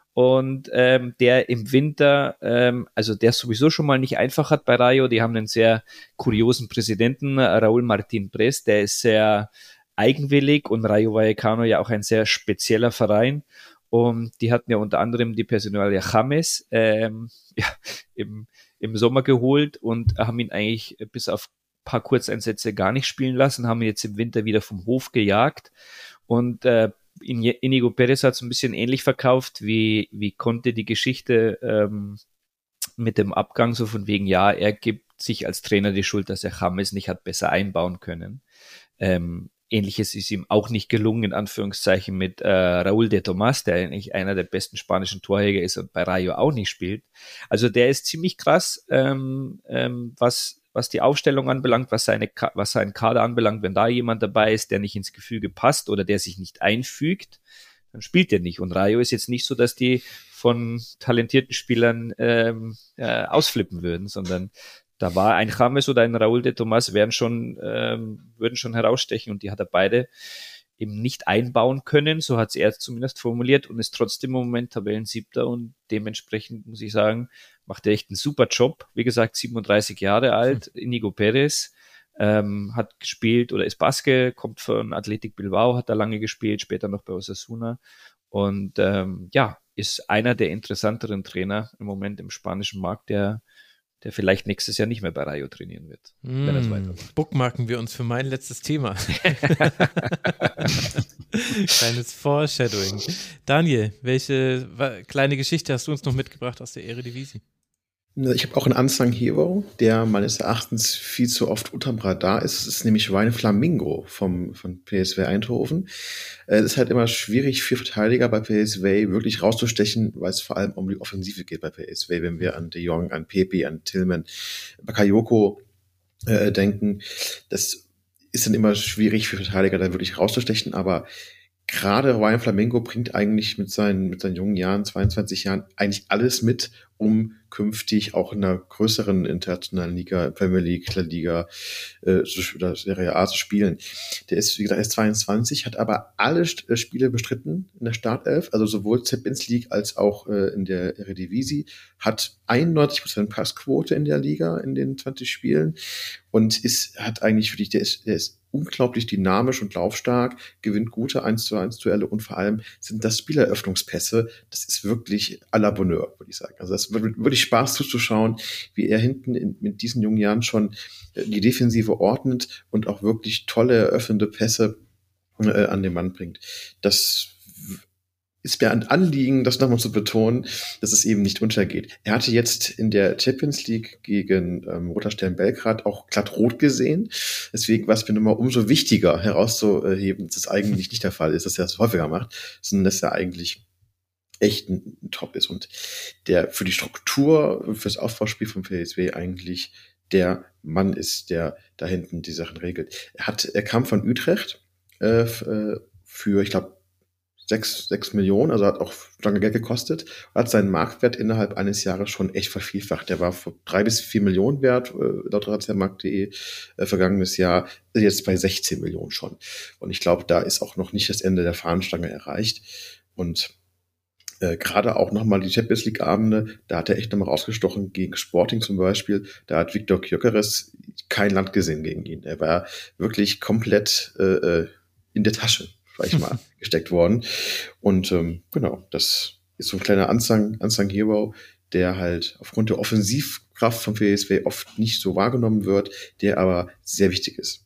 Und ähm, der im Winter, ähm, also der sowieso schon mal nicht einfach hat bei Rayo, die haben einen sehr kuriosen Präsidenten, Raúl Martín Pres, der ist sehr eigenwillig und Rayo Vallecano ja auch ein sehr spezieller Verein und die hatten ja unter anderem die Personalia James ähm, ja, im, im Sommer geholt und haben ihn eigentlich bis auf ein paar Kurzeinsätze gar nicht spielen lassen, haben ihn jetzt im Winter wieder vom Hof gejagt und äh, Inigo Perez hat es ein bisschen ähnlich verkauft, wie, wie Conte die Geschichte ähm, mit dem Abgang, so von wegen, ja, er gibt sich als Trainer die Schuld, dass er James nicht hat besser einbauen können. Ähm, Ähnliches ist ihm auch nicht gelungen, in Anführungszeichen, mit äh, Raúl de Tomás, der eigentlich einer der besten spanischen Torjäger ist und bei Rayo auch nicht spielt. Also der ist ziemlich krass, ähm, ähm, was was die Aufstellung anbelangt, was seine, was seinen Kader anbelangt. Wenn da jemand dabei ist, der nicht ins Gefüge passt oder der sich nicht einfügt, dann spielt er nicht. Und Rayo ist jetzt nicht so, dass die von talentierten Spielern ähm, äh, ausflippen würden, sondern da war ein James oder ein Raúl de Tomás wären schon, ähm, würden schon herausstechen und die hat er beide eben nicht einbauen können, so hat es er zumindest formuliert und ist trotzdem im Moment Tabellensiebter und dementsprechend muss ich sagen, macht er echt einen super Job. Wie gesagt, siebenunddreißig Jahre alt, hm. Inigo Perez ähm, hat gespielt oder ist Basque, kommt von Athletic Bilbao, hat da lange gespielt, später noch bei Osasuna und ähm, ja, ist einer der interessanteren Trainer im Moment im spanischen Markt, der der vielleicht nächstes Jahr nicht mehr bei Rayo trainieren wird, mm, wenn er es weitermacht.
Bookmarken wir uns für mein letztes Thema. Kleines Foreshadowing. Daniel, welche kleine Geschichte hast du uns noch mitgebracht aus der Eredivisie?
Ich habe auch einen Unsung Hero, der meines Erachtens viel zu oft unterm Radar ist. Es ist nämlich Ryan Flamingo vom, von P S V Eindhoven. Äh, Es ist halt immer schwierig für Verteidiger bei P S V wirklich rauszustechen, weil es vor allem um die Offensive geht bei P S V. Wenn wir an De Jong, an Pepe, an Tillman, Bakayoko äh, denken, das ist dann immer schwierig für Verteidiger da wirklich rauszustechen, aber gerade Ryan Flamingo bringt eigentlich mit seinen, mit seinen jungen Jahren, zweiundzwanzig Jahren, eigentlich alles mit, um künftig auch in einer größeren internationalen Liga, Premier League, La Liga äh, oder Serie A zu spielen. Der ist, wie gesagt, erst zweiundzwanzig, hat aber alle St- Spiele bestritten in der Startelf, also sowohl Champions League als auch äh, in der Eredivisie, hat einundneunzig Prozent Passquote in der Liga in den zwanzig Spielen und ist, hat eigentlich wirklich, der ist, der ist unglaublich dynamisch und laufstark, gewinnt gute eins zu eins Duelle und vor allem sind das Spieleröffnungspässe, das ist wirklich à la Bonheur, würde ich sagen. Also das wird wirklich Spaß zuzuschauen, wie er hinten in, mit diesen jungen Jahren schon die Defensive ordnet und auch wirklich tolle eröffnende Pässe äh, an den Mann bringt. Das ist mir ein Anliegen, das nochmal zu betonen, dass es eben nicht untergeht. Er hatte jetzt in der Champions League gegen ähm, Roter Stern Belgrad auch glatt rot gesehen. Deswegen war es mir nochmal umso wichtiger herauszuheben, dass es eigentlich nicht der Fall ist, dass er das häufiger macht, sondern dass er eigentlich echt ein, ein Top ist und der für die Struktur, fürs Aufbauspiel vom P S V eigentlich der Mann ist, der da hinten die Sachen regelt. Er hat, er kam von Utrecht äh, für, ich glaube, Sechs, sechs Millionen, also hat auch lange Geld gekostet, hat seinen Marktwert innerhalb eines Jahres schon echt vervielfacht. Der war vor drei bis vier Millionen wert, äh, laut transfermarkt punkt de, äh, vergangenes Jahr, jetzt bei sechzehn Millionen schon. Und ich glaube, da ist auch noch nicht das Ende der Fahnenstange erreicht. Und äh, gerade auch nochmal die Champions League Abende, da hat er echt nochmal rausgestochen gegen Sporting zum Beispiel. Da hat Viktor Gyökeres kein Land gesehen gegen ihn. Er war wirklich komplett äh, in der Tasche, sag ich mal, gesteckt worden. Und ähm, genau, das ist so ein kleiner Unsung, Unsung Hero, der halt aufgrund der Offensivkraft vom P S V oft nicht so wahrgenommen wird, der aber sehr wichtig ist.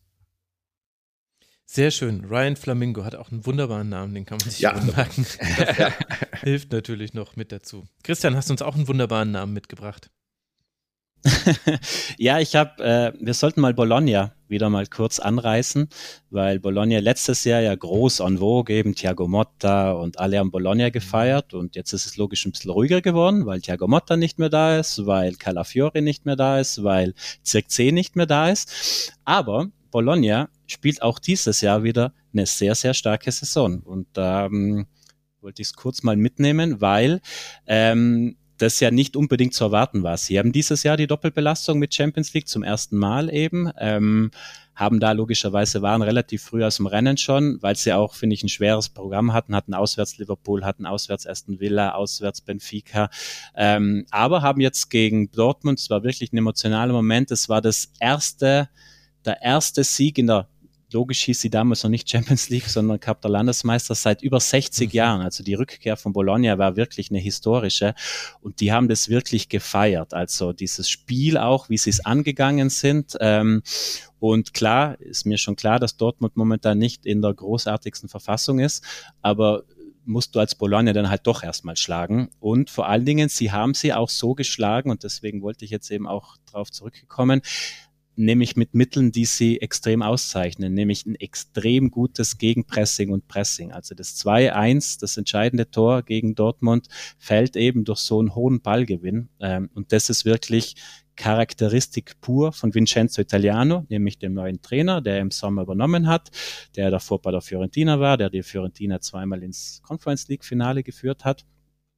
Sehr schön. Ryan Flamingo hat auch einen wunderbaren Namen, den kann man sich
Ja.
gut merken. Das hilft natürlich noch mit dazu. Christian, hast du uns auch einen wunderbaren Namen mitgebracht?
Ja, ich habe, äh, wir sollten mal Bologna wieder mal kurz anreißen, weil Bologna letztes Jahr ja groß en vogue, eben Thiago Motta und alle haben Bologna gefeiert und jetzt ist es logisch ein bisschen ruhiger geworden, weil Thiago Motta nicht mehr da ist, weil Calafiori nicht mehr da ist, weil Zirkzee nicht mehr da ist, aber Bologna spielt auch dieses Jahr wieder eine sehr, sehr starke Saison und da ähm, wollte ich es kurz mal mitnehmen, weil ähm, das ja nicht unbedingt zu erwarten war. Sie haben dieses Jahr die Doppelbelastung mit Champions League zum ersten Mal eben, ähm, haben da logischerweise, waren relativ früh aus dem Rennen schon, weil sie auch, finde ich, ein schweres Programm hatten, hatten auswärts Liverpool, hatten auswärts Aston Villa, auswärts Benfica, ähm, aber haben jetzt gegen Dortmund, es war wirklich ein emotionaler Moment, es war das erste, der erste Sieg in der logisch hieß sie damals noch nicht Champions League, sondern Cup der Landesmeister seit über sechzig mhm. Jahren. Also die Rückkehr von Bologna war wirklich eine historische und die haben das wirklich gefeiert. Also dieses Spiel auch, wie sie es angegangen sind. Ähm, und klar, ist mir schon klar, dass Dortmund momentan nicht in der großartigsten Verfassung ist, aber musst du als Bologna dann halt doch erstmal schlagen. Und vor allen Dingen, sie haben sie auch so geschlagen und deswegen wollte ich jetzt eben auch drauf zurückgekommen, nämlich mit Mitteln, die sie extrem auszeichnen, nämlich ein extrem gutes Gegenpressing und Pressing. Also das zwei eins, das entscheidende Tor gegen Dortmund, fällt eben durch so einen hohen Ballgewinn. Und das ist wirklich Charakteristik pur von Vincenzo Italiano, nämlich dem neuen Trainer, der im Sommer übernommen hat, der davor bei der Fiorentina war, der die Fiorentina zweimal ins Conference League Finale geführt hat.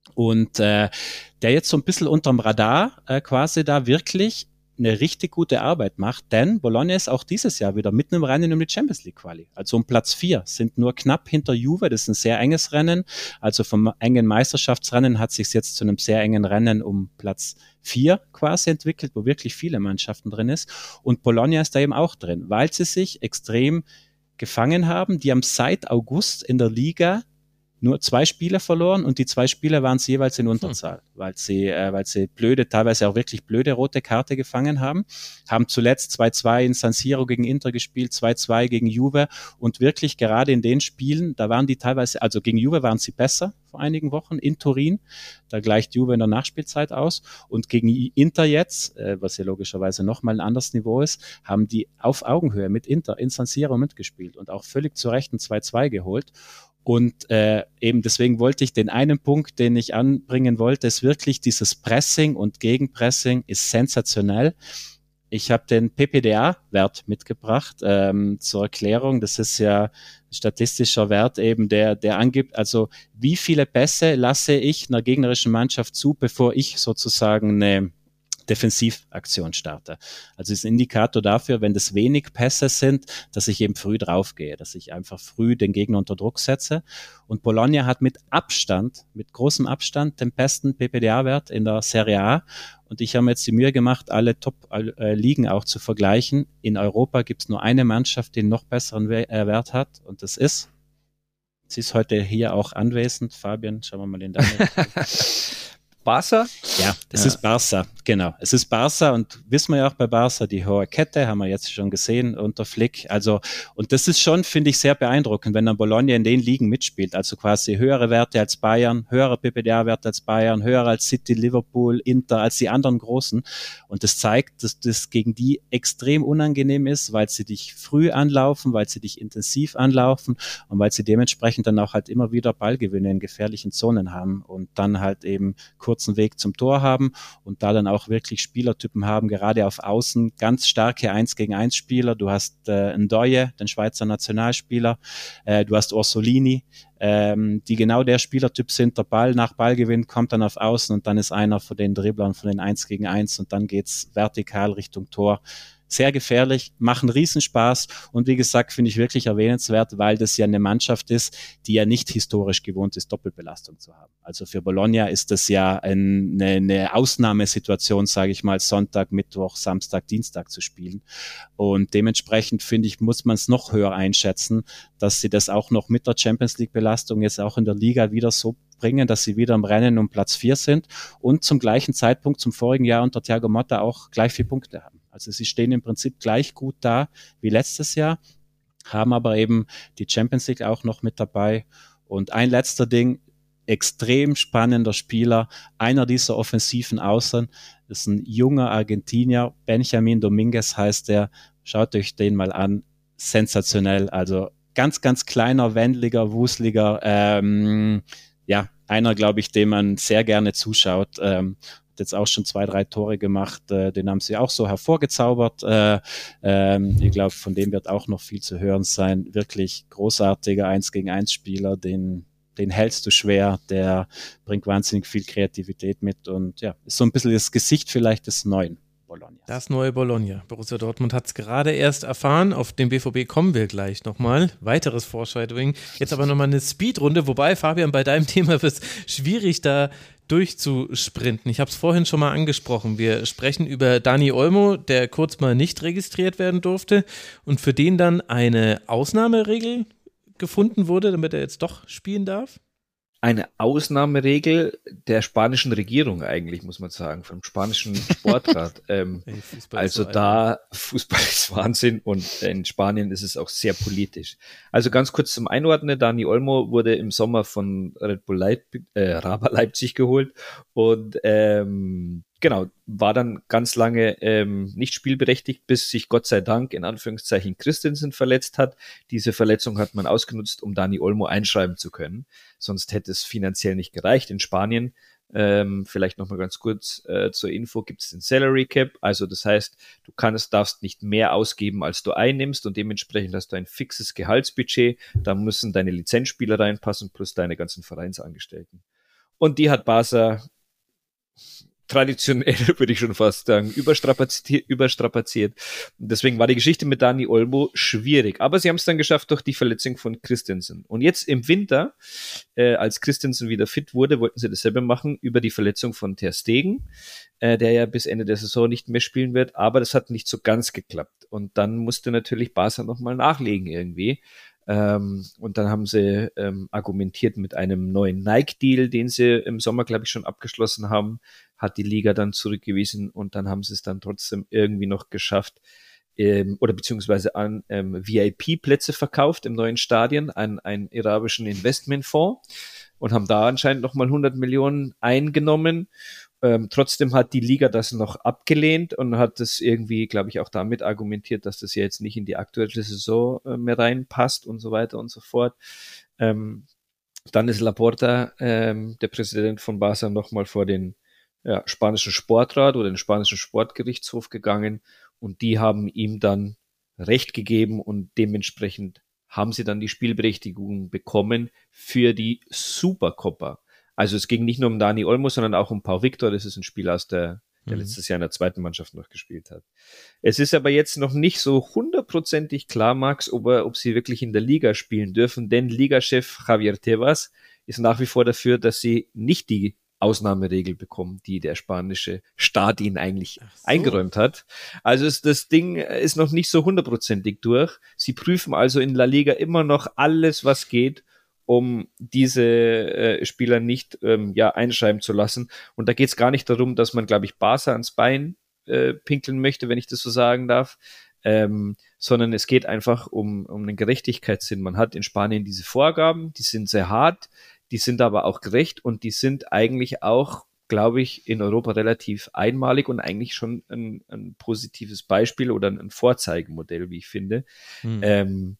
Und äh, der jetzt so ein bisschen unterm Radar äh, quasi da wirklich eine richtig gute Arbeit macht, denn Bologna ist auch dieses Jahr wieder mitten im Rennen um die Champions League Quali. Also um Platz vier, sind nur knapp hinter Juve, das ist ein sehr enges Rennen. Also vom engen Meisterschaftsrennen hat sich jetzt zu einem sehr engen Rennen um Platz vier quasi entwickelt, wo wirklich viele Mannschaften drin ist. Und Bologna ist da eben auch drin, weil sie sich extrem gefangen haben. Die haben seit August in der Liga nur zwei Spiele verloren und die zwei Spiele waren sie jeweils in Unterzahl, hm. weil sie, äh, weil sie blöde, teilweise auch wirklich blöde rote Karte gefangen haben, haben zuletzt zwei zwei in San Siro gegen Inter gespielt, zwei zwei gegen Juve und wirklich gerade in den Spielen, da waren die teilweise, also gegen Juve waren sie besser vor einigen Wochen in Turin, da gleicht Juve in der Nachspielzeit aus und gegen Inter jetzt, äh, was ja logischerweise nochmal ein anderes Niveau ist, haben die auf Augenhöhe mit Inter in San Siro mitgespielt und auch völlig zu Recht ein zwei zwei geholt. Und äh, eben deswegen wollte ich den einen Punkt, den ich anbringen wollte, ist wirklich dieses Pressing und Gegenpressing ist sensationell. Ich habe den P P D A-Wert mitgebracht ähm, zur Erklärung. Das ist ja ein statistischer Wert eben, der der angibt, also wie viele Pässe lasse ich einer gegnerischen Mannschaft zu, bevor ich sozusagen eine Defensivaktion starte. Also ist ein Indikator dafür, wenn das wenig Pässe sind, dass ich eben früh draufgehe, dass ich einfach früh den Gegner unter Druck setze. Und Bologna hat mit Abstand, mit großem Abstand, den besten P P D A-Wert in der Serie A. Und ich habe mir jetzt die Mühe gemacht, alle Top-Ligen auch zu vergleichen. In Europa gibt es nur eine Mannschaft, die einen noch besseren Wert hat. Und das ist, sie ist heute hier auch anwesend. Fabian, schauen wir mal in deine
Barca?
Ja, es
ja.
ist Barca, genau. Es ist Barca und wissen wir ja auch bei Barca, die hohe Kette haben wir jetzt schon gesehen unter Flick. Also, und das ist schon, finde ich, sehr beeindruckend, wenn dann Bologna in den Ligen mitspielt. Also quasi höhere Werte als Bayern, höhere P P D A-Werte als Bayern, höher als City, Liverpool, Inter, als die anderen Großen. Und das zeigt, dass das gegen die extrem unangenehm ist, weil sie dich früh anlaufen, weil sie dich intensiv anlaufen und weil sie dementsprechend dann auch halt immer wieder Ballgewinne in gefährlichen Zonen haben und dann halt eben kurzen Weg zum Tor haben und da dann auch wirklich Spielertypen haben, gerade auf Außen ganz starke eins gegen eins Spieler. Du hast äh, Ndoye, den Schweizer Nationalspieler, äh, du hast Orsolini, ähm, die genau der Spielertyp sind, der Ball nach Ballgewinn kommt dann auf Außen und dann ist einer von den Dribblern von den eins gegen eins und dann geht's vertikal Richtung Tor. Sehr gefährlich, machen Riesenspaß und wie gesagt, finde ich wirklich erwähnenswert, weil das ja eine Mannschaft ist, die ja nicht historisch gewohnt ist, Doppelbelastung zu haben. Also für Bologna ist das ja eine, eine Ausnahmesituation, sage ich mal, Sonntag, Mittwoch, Samstag, Dienstag zu spielen. Und dementsprechend, finde ich, muss man es noch höher einschätzen, dass sie das auch noch mit der Champions-League-Belastung jetzt auch in der Liga wieder so bringen, dass sie wieder im Rennen um Platz vier sind und zum gleichen Zeitpunkt zum vorigen Jahr unter Thiago Motta auch gleich vier Punkte haben. Also sie stehen im Prinzip gleich gut da wie letztes Jahr, haben aber eben die Champions League auch noch mit dabei. Und ein letzter Ding, extrem spannender Spieler, einer dieser offensiven Außen, ist ein junger Argentinier, Benjamin Dominguez heißt der, schaut euch den mal an, sensationell, also ganz, ganz kleiner, wendliger, wuseliger, ähm, ja, einer, glaube ich, dem man sehr gerne zuschaut, ähm, jetzt auch schon zwei, drei Tore gemacht, äh, den haben sie auch so hervorgezaubert. Äh, ähm, ich glaube, von dem wird auch noch viel zu hören sein. Wirklich großartiger eins gegen eins Spieler, den, den hältst du schwer, der bringt wahnsinnig viel Kreativität mit und ja, ist so ein bisschen das Gesicht vielleicht des neuen Bologna.
Das neue Bologna. Borussia Dortmund hat es gerade erst erfahren. Auf den B V B kommen wir gleich nochmal. Weiteres Foreshadowing. Jetzt aber nochmal eine Speedrunde, wobei, Fabian, bei deinem Thema wird es schwierig, da durchzusprinten. Ich habe es vorhin schon mal angesprochen. Wir sprechen über Dani Olmo, der kurz mal nicht registriert werden durfte und für den dann eine Ausnahmeregel gefunden wurde, damit er jetzt doch spielen darf.
Eine Ausnahmeregel der spanischen Regierung eigentlich, muss man sagen, vom spanischen Sportrat. ähm,
hey,
also
so
da, Fußball ist Wahnsinn und in Spanien ist es auch sehr politisch. Also ganz kurz zum Einordnen, Dani Olmo wurde im Sommer von Red Bull Leipzig, äh, Raba Leipzig geholt und ähm, genau, war dann ganz lange ähm, nicht spielberechtigt, bis sich Gott sei Dank in Anführungszeichen Christensen verletzt hat. Diese Verletzung hat man ausgenutzt, um Dani Olmo einschreiben zu können. Sonst hätte es finanziell nicht gereicht. In Spanien, ähm, vielleicht nochmal ganz kurz äh, zur Info, gibt es den Salary Cap. Also das heißt, du kannst, darfst nicht mehr ausgeben, als du einnimmst und dementsprechend hast du ein fixes Gehaltsbudget. Da müssen deine Lizenzspieler reinpassen plus deine ganzen Vereinsangestellten. Und die hat Barca traditionell, würde ich schon fast sagen, überstrapaziert, überstrapaziert. Deswegen war die Geschichte mit Dani Olmo schwierig. Aber sie haben es dann geschafft durch die Verletzung von Christensen. Und jetzt im Winter, äh, als Christensen wieder fit wurde, wollten sie dasselbe machen über die Verletzung von Ter Stegen, äh, der ja bis Ende der Saison nicht mehr spielen wird. Aber das hat nicht so ganz geklappt. Und dann musste natürlich Barca nochmal nachlegen irgendwie. Ähm, und dann haben sie ähm, argumentiert mit einem neuen Nike-Deal, den sie im Sommer, glaube ich, schon abgeschlossen haben, hat die Liga dann zurückgewiesen und dann haben sie es dann trotzdem irgendwie noch geschafft, ähm, oder beziehungsweise an ähm, V I P-Plätze verkauft im neuen Stadion an einen arabischen Investmentfonds und haben da anscheinend nochmal hundert Millionen eingenommen. Ähm, trotzdem hat die Liga das noch abgelehnt und hat das irgendwie, glaube ich, auch damit argumentiert, dass das ja jetzt nicht in die aktuelle Saison äh, mehr reinpasst und so weiter und so fort. Ähm, dann ist Laporta, ähm, der Präsident von Barca, nochmal vor den ja, spanischen Sportrat oder den spanischen Sportgerichtshof gegangen und die haben ihm dann Recht gegeben und dementsprechend haben sie dann die Spielberechtigung bekommen für die Supercopa. Also es ging nicht nur um Dani Olmo, sondern auch um Pau Victor. Das ist ein Spieler, aus der, der mhm. letztes Jahr in der zweiten Mannschaft noch gespielt hat. Es ist aber jetzt noch nicht so hundertprozentig klar, Max, ob, er, ob sie wirklich in der Liga spielen dürfen, denn Ligachef Javier Tebas ist nach wie vor dafür, dass sie nicht die Ausnahmeregel bekommen, die der spanische Staat ihnen eigentlich so eingeräumt hat. Also ist, das Ding ist noch nicht so hundertprozentig durch. Sie prüfen also in La Liga immer noch alles, was geht, um diese äh, Spieler nicht ähm, ja einschreiben zu lassen. Und da geht es gar nicht darum, dass man, glaube ich, Barca ans Bein äh, pinkeln möchte, wenn ich das so sagen darf, ähm, sondern es geht einfach um, um einen Gerechtigkeitssinn. Man hat in Spanien diese Vorgaben, die sind sehr hart, die sind aber auch gerecht und die sind eigentlich auch, glaube ich, in Europa relativ einmalig und eigentlich schon ein, ein positives Beispiel oder ein Vorzeigemodell, wie ich finde. Hm. Ähm,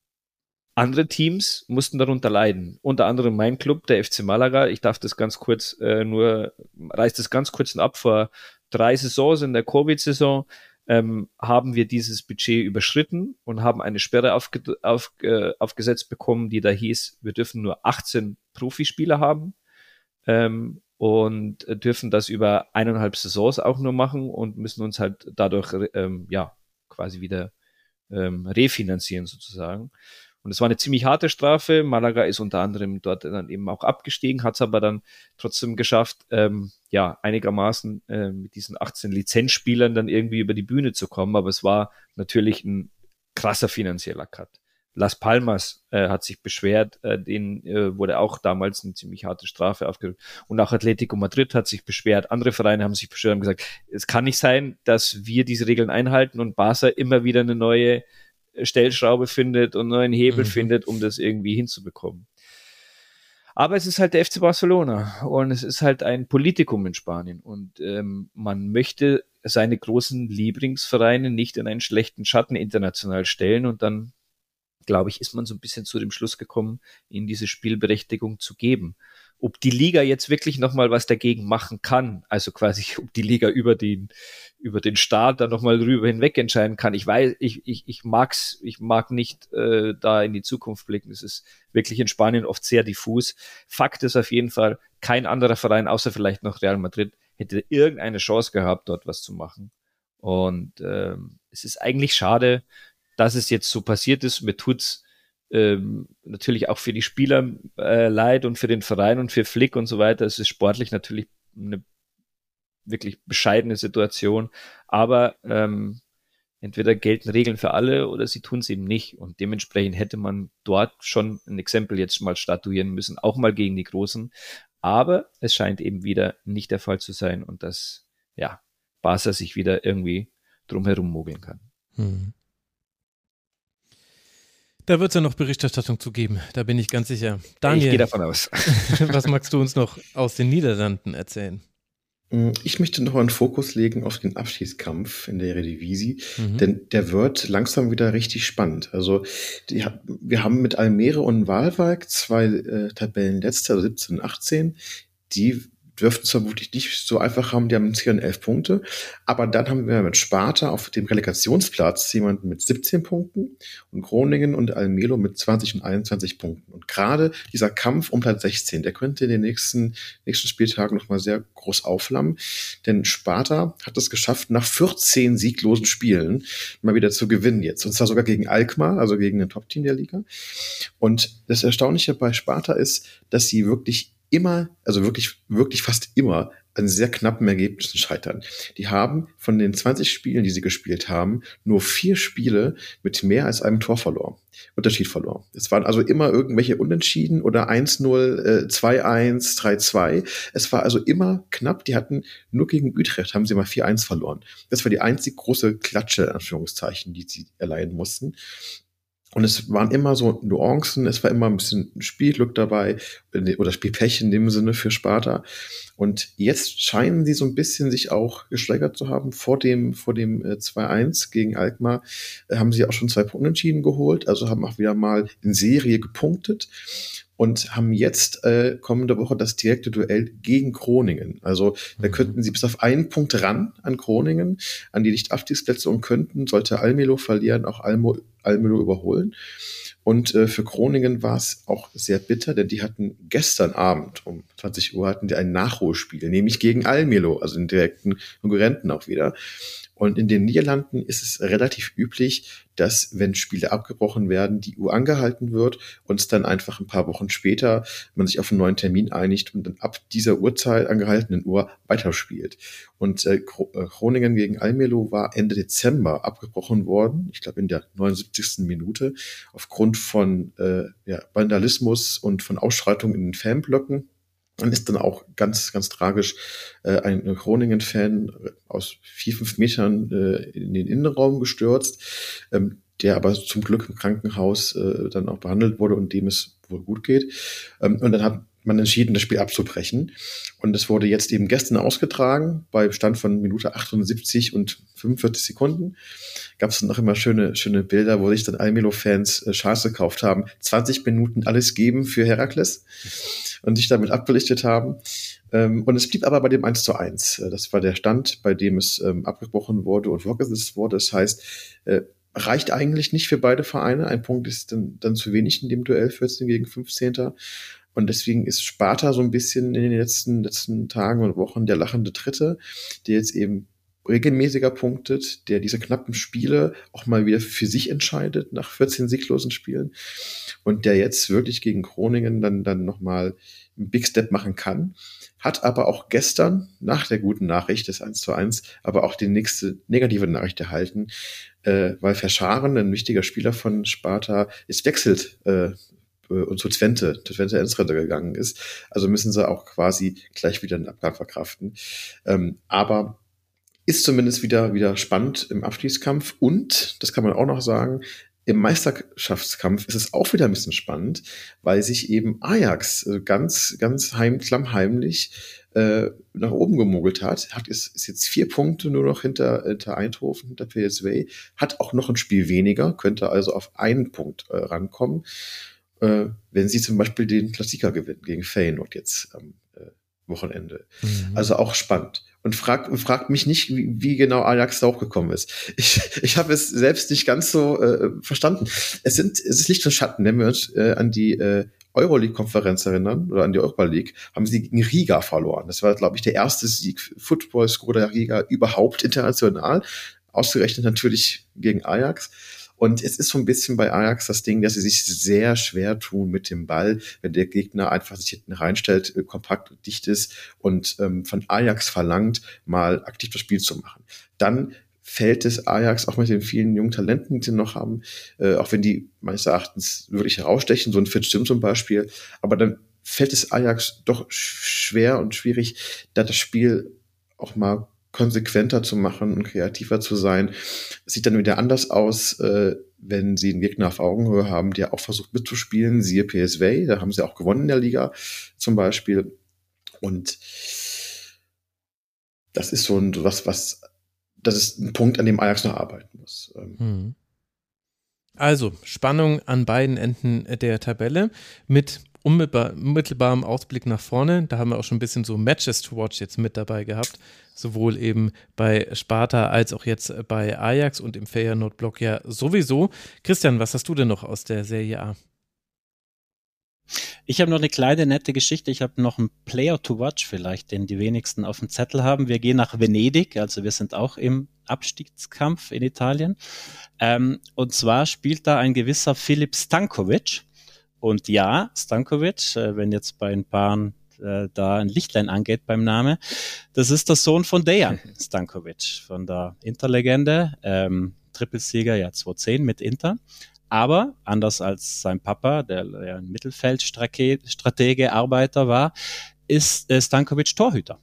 Andere Teams mussten darunter leiden. Unter anderem mein Club, der F C Malaga. Ich darf das ganz kurz äh, nur, reiß das ganz kurz ab. Vor drei Saisons in der Covid-Saison ähm, haben wir dieses Budget überschritten und haben eine Sperre aufge- auf, äh, aufgesetzt bekommen, die da hieß, wir dürfen nur achtzehn Profispieler haben ähm, und dürfen das über eineinhalb Saisons auch nur machen und müssen uns halt dadurch ähm, ja quasi wieder ähm, refinanzieren sozusagen. Und es war eine ziemlich harte Strafe. Malaga ist unter anderem dort dann eben auch abgestiegen, hat es aber dann trotzdem geschafft, ähm, ja, einigermaßen äh, mit diesen achtzehn Lizenzspielern dann irgendwie über die Bühne zu kommen. Aber es war natürlich ein krasser finanzieller Cut. Las Palmas äh, hat sich beschwert, äh, denen äh, wurde auch damals eine ziemlich harte Strafe aufgerückt. Und auch Atletico Madrid hat sich beschwert. Andere Vereine haben sich beschwert und gesagt, es kann nicht sein, dass wir diese Regeln einhalten und Barca immer wieder eine neue Stellschraube findet und neuen Hebel mhm. findet, um das irgendwie hinzubekommen. Aber es ist halt der F C Barcelona und es ist halt ein Politikum in Spanien und ähm, man möchte seine großen Lieblingsvereine nicht in einen schlechten Schatten international stellen und dann, glaube ich, ist man so ein bisschen zu dem Schluss gekommen, ihnen diese Spielberechtigung zu geben. Ob die Liga jetzt wirklich nochmal was dagegen machen kann, also quasi ob die Liga über den über den Staat da nochmal drüber hinweg entscheiden kann. Ich weiß, ich ich ich mag's, ich mag nicht äh, da in die Zukunft blicken. Es ist wirklich in Spanien oft sehr diffus. Fakt ist auf jeden Fall, kein anderer Verein, außer vielleicht noch Real Madrid, hätte irgendeine Chance gehabt, dort was zu machen. Und ähm, es ist eigentlich schade, dass es jetzt so passiert ist. Mir tut's ähm, natürlich auch für die Spieler äh, leid und für den Verein und für Flick und so weiter. Es ist sportlich natürlich eine wirklich bescheidene Situation, aber ähm, entweder gelten Regeln für alle oder sie tun es eben nicht und dementsprechend hätte man dort schon ein Exempel jetzt mal statuieren müssen, auch mal gegen die Großen, aber es scheint eben wieder nicht der Fall zu sein und dass, ja, Barca sich wieder irgendwie drumherum mogeln kann. Hm.
Da wird es ja noch Berichterstattung zu geben, da bin ich ganz sicher. Daniel,
ich gehe davon aus.
Was magst du uns noch aus den Niederlanden erzählen?
Ich möchte noch einen Fokus legen auf den Abschiedskampf in der Eredivisie, mhm. denn der wird langsam wieder richtig spannend. Also die, wir haben mit Almere und Waalwijk zwei äh, Tabellenletzte, also siebzehn und achtzehn, die dürften es vermutlich nicht so einfach haben, die haben zehn und elf Punkte, aber dann haben wir mit Sparta auf dem Relegationsplatz jemanden mit siebzehn Punkten und Groningen und Almelo mit zwanzig und einundzwanzig Punkten. Und gerade dieser Kampf um Platz sechzehn, der könnte in den nächsten, nächsten Spieltagen nochmal sehr groß aufflammen, denn Sparta hat es geschafft, nach vierzehn sieglosen Spielen mal wieder zu gewinnen jetzt, und zwar sogar gegen Alkmaar, also gegen ein Top-Team der Liga. Und das Erstaunliche bei Sparta ist, dass sie wirklich immer, also wirklich, wirklich fast immer an sehr knappen Ergebnissen scheitern. Die haben von den zwanzig Spielen, die sie gespielt haben, nur vier Spiele mit mehr als einem Tor verloren. Unterschied verloren. Es waren also immer irgendwelche Unentschieden oder eins null, zwei eins, drei zwei. Es war also immer knapp. Die hatten nur gegen Utrecht, haben sie mal vier eins verloren. Das war die einzig große Klatsche, in Anführungszeichen, die sie erleiden mussten. Und es waren immer so Nuancen, es war immer ein bisschen Spielglück dabei oder Spielpech in dem Sinne für Sparta. Und jetzt scheinen sie so ein bisschen sich auch gesteigert zu haben. Vor dem, vor dem äh, zwei eins gegen Alkmaar äh, haben sie auch schon zwei Unentschieden geholt, also haben auch wieder mal in Serie gepunktet und haben jetzt äh, kommende Woche das direkte Duell gegen Groningen. Also da könnten sie bis auf einen Punkt ran an Groningen, an die Nicht-Abstiegsplätze und könnten, sollte Almelo verlieren, auch Almo, Almelo überholen. Und äh, für Groningen war es auch sehr bitter, denn die hatten gestern Abend um zwanzig Uhr hatten die ein Nachholspiel, nämlich gegen Almelo, also den direkten Konkurrenten auch wieder. Und in den Niederlanden ist es relativ üblich, dass, wenn Spiele abgebrochen werden, die Uhr angehalten wird und es dann einfach ein paar Wochen später man sich auf einen neuen Termin einigt und dann ab dieser Uhrzeit angehaltenen Uhr weiterspielt. Und äh, Groningen gegen Almelo war Ende Dezember abgebrochen worden, ich glaube in der neunundsiebzigsten Minute, aufgrund von äh, ja, Vandalismus und von Ausschreitungen in den Fanblöcken. Dann ist dann auch ganz, ganz tragisch äh, ein Groningen-Fan aus vier, fünf Metern äh, in den Innenraum gestürzt, ähm, der aber zum Glück im Krankenhaus äh, dann auch behandelt wurde und dem es wohl gut geht. Ähm, und dann hat man entschieden, das Spiel abzubrechen. Und es wurde jetzt eben gestern ausgetragen, bei Stand von Minute achtundsiebzig und fünfundvierzig Sekunden. Gab es dann noch immer schöne, schöne Bilder, wo sich dann Almelo-Fans äh, Schals gekauft haben, zwanzig Minuten alles geben für Herakles und sich damit abbelichtet haben. Ähm, und es blieb aber bei dem eins zu eins. Das war der Stand, bei dem es ähm, abgebrochen wurde und vorgesetzt wurde. Das heißt, äh, reicht eigentlich nicht für beide Vereine. Ein Punkt ist dann, dann zu wenig in dem Duell vierzehn gegen fünfzehn. Und deswegen ist Sparta so ein bisschen in den letzten, letzten Tagen und Wochen der lachende Dritte, der jetzt eben regelmäßiger punktet, der diese knappen Spiele auch mal wieder für sich entscheidet nach vierzehn sieglosen Spielen und der jetzt wirklich gegen Groningen dann, dann nochmal einen Big Step machen kann. Hat aber auch gestern nach der guten Nachricht des eins zu eins aber auch die nächste negative Nachricht erhalten, äh, weil Verscharen, ein wichtiger Spieler von Sparta, ist wechselt äh, und zu Twente, zu Twente Enschede gegangen ist. Also müssen sie auch quasi gleich wieder einen Abgang verkraften. Ähm, aber ist zumindest wieder, wieder spannend im Abstiegskampf und, das kann man auch noch sagen, im Meisterschaftskampf ist es auch wieder ein bisschen spannend, weil sich eben Ajax ganz, ganz heim, klammheimlich äh, nach oben gemogelt hat. Hat ist, ist jetzt vier Punkte nur noch hinter, hinter Eindhoven, hinter P S V, hat auch noch ein Spiel weniger, könnte also auf einen Punkt äh, rankommen, äh, wenn sie zum Beispiel den Klassiker gewinnen gegen Feyenoord jetzt am äh, Wochenende. Mhm. Also auch spannend. Und fragt frag mich nicht, wie, wie genau Ajax da hochgekommen ist. Ich, ich habe es selbst nicht ganz so äh, verstanden. Es sind, es ist Licht und Schatten, wenn wir uns äh, an die äh, Euroleague-Konferenz erinnern oder an die Europa League, haben sie gegen Riga verloren. Das war, glaube ich, der erste Sieg Football Skoda Riga überhaupt international. Ausgerechnet natürlich gegen Ajax. Und es ist so ein bisschen bei Ajax das Ding, dass sie sich sehr schwer tun mit dem Ball, wenn der Gegner einfach sich hinten reinstellt, kompakt und dicht ist und ähm, von Ajax verlangt, mal aktiv das Spiel zu machen. Dann fällt es Ajax auch mit den vielen jungen Talenten, die sie noch haben, äh, auch wenn die meines Erachtens wirklich herausstechen, so ein Fitzgerald zum Beispiel, aber dann fällt es Ajax doch schwer und schwierig, da das Spiel auch mal konsequenter zu machen und kreativer zu sein. Es sieht dann wieder anders aus, äh, wenn sie einen Gegner auf Augenhöhe haben, der auch versucht mitzuspielen, siehe P S V, da haben sie auch gewonnen in der Liga zum Beispiel. Und das ist so ein, was, was, das ist ein Punkt, an dem Ajax noch arbeiten muss.
Hm. Also, Spannung an beiden Enden der Tabelle mit unmittelbarem Ausblick nach vorne. Da haben wir auch schon ein bisschen so Matches to watch jetzt mit dabei gehabt. Sowohl eben bei Sparta als auch jetzt bei Ajax und im Feyenoord-Block ja sowieso. Christian, was hast du denn noch aus der Serie A?
Ich habe noch eine kleine nette Geschichte. Ich habe noch einen Player to watch vielleicht, den die wenigsten auf dem Zettel haben. Wir gehen nach Venedig, also wir sind auch im Abstiegskampf in Italien. Ähm, und zwar spielt da ein gewisser Filip Stankovic. Und ja, Stankovic, äh, wenn jetzt bei ein paar äh, da ein Lichtlein angeht beim Namen. Das ist der Sohn von Dejan Stankovic, von der Interlegende, ähm, Trippelsieger ja zweitausendzehn mit Inter. Aber anders als sein Papa, der ja ein Mittelfeldstratege, Arbeiter war, ist äh, Stankovic Torhüter.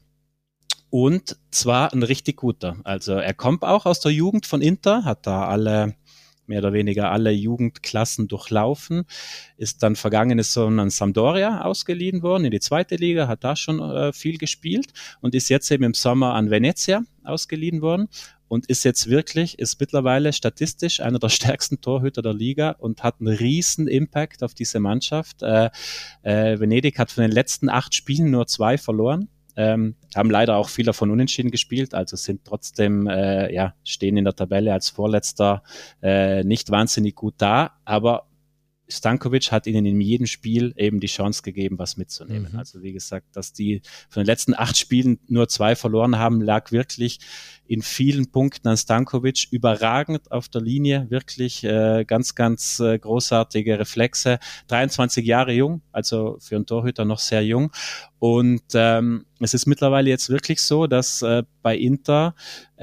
Und zwar ein richtig guter. Also er kommt auch aus der Jugend von Inter, hat da alle, mehr oder weniger alle Jugendklassen durchlaufen, ist dann vergangenes Sommer an Sampdoria ausgeliehen worden in die zweite Liga, hat da schon äh, viel gespielt und ist jetzt eben im Sommer an Venezia ausgeliehen worden und ist jetzt wirklich, ist mittlerweile statistisch einer der stärksten Torhüter der Liga und hat einen riesen Impact auf diese Mannschaft. Äh, äh, Venedig hat von den letzten acht Spielen nur zwei verloren. Ähm, haben leider auch viele von Unentschieden gespielt, also sind trotzdem, äh, ja, stehen in der Tabelle als Vorletzter äh, nicht wahnsinnig gut da, aber Stankovic hat ihnen in jedem Spiel eben die Chance gegeben, was mitzunehmen. Mhm. Also wie gesagt, dass die von den letzten acht Spielen nur zwei verloren haben, lag wirklich in vielen Punkten an Stankovic, überragend auf der Linie, wirklich äh, ganz, ganz äh, großartige Reflexe, dreiundzwanzig Jahre jung, also für einen Torhüter noch sehr jung und ähm, es ist mittlerweile jetzt wirklich so, dass äh, bei Inter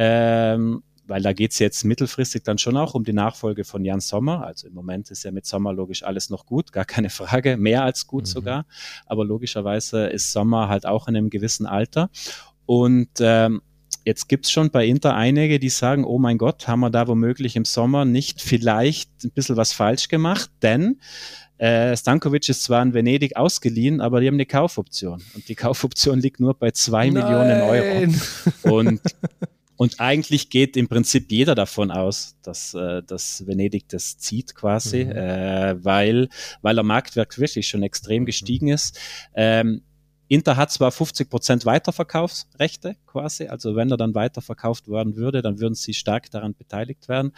ähm, weil da geht's jetzt mittelfristig dann schon auch um die Nachfolge von Jan Sommer. Also im Moment ist ja mit Sommer logisch alles noch gut, gar keine Frage, mehr als gut mhm. sogar. Aber logischerweise ist Sommer halt auch in einem gewissen Alter. Und ähm, jetzt gibt's schon bei Inter einige, die sagen, oh mein Gott, haben wir da womöglich im Sommer nicht vielleicht ein bisschen was falsch gemacht, denn Äh, Stankovic ist zwar in Venedig ausgeliehen, aber die haben eine Kaufoption. Und die Kaufoption liegt nur bei zwei Millionen Euro. Und Und eigentlich geht im Prinzip jeder davon aus, dass, äh, dass Venedig das zieht quasi, mhm. äh, weil, weil der Marktwert wirklich schon extrem gestiegen ist. Ähm, Inter hat zwar fünfzig Prozent Weiterverkaufsrechte quasi, also wenn er dann weiterverkauft werden würde, dann würden sie stark daran beteiligt werden.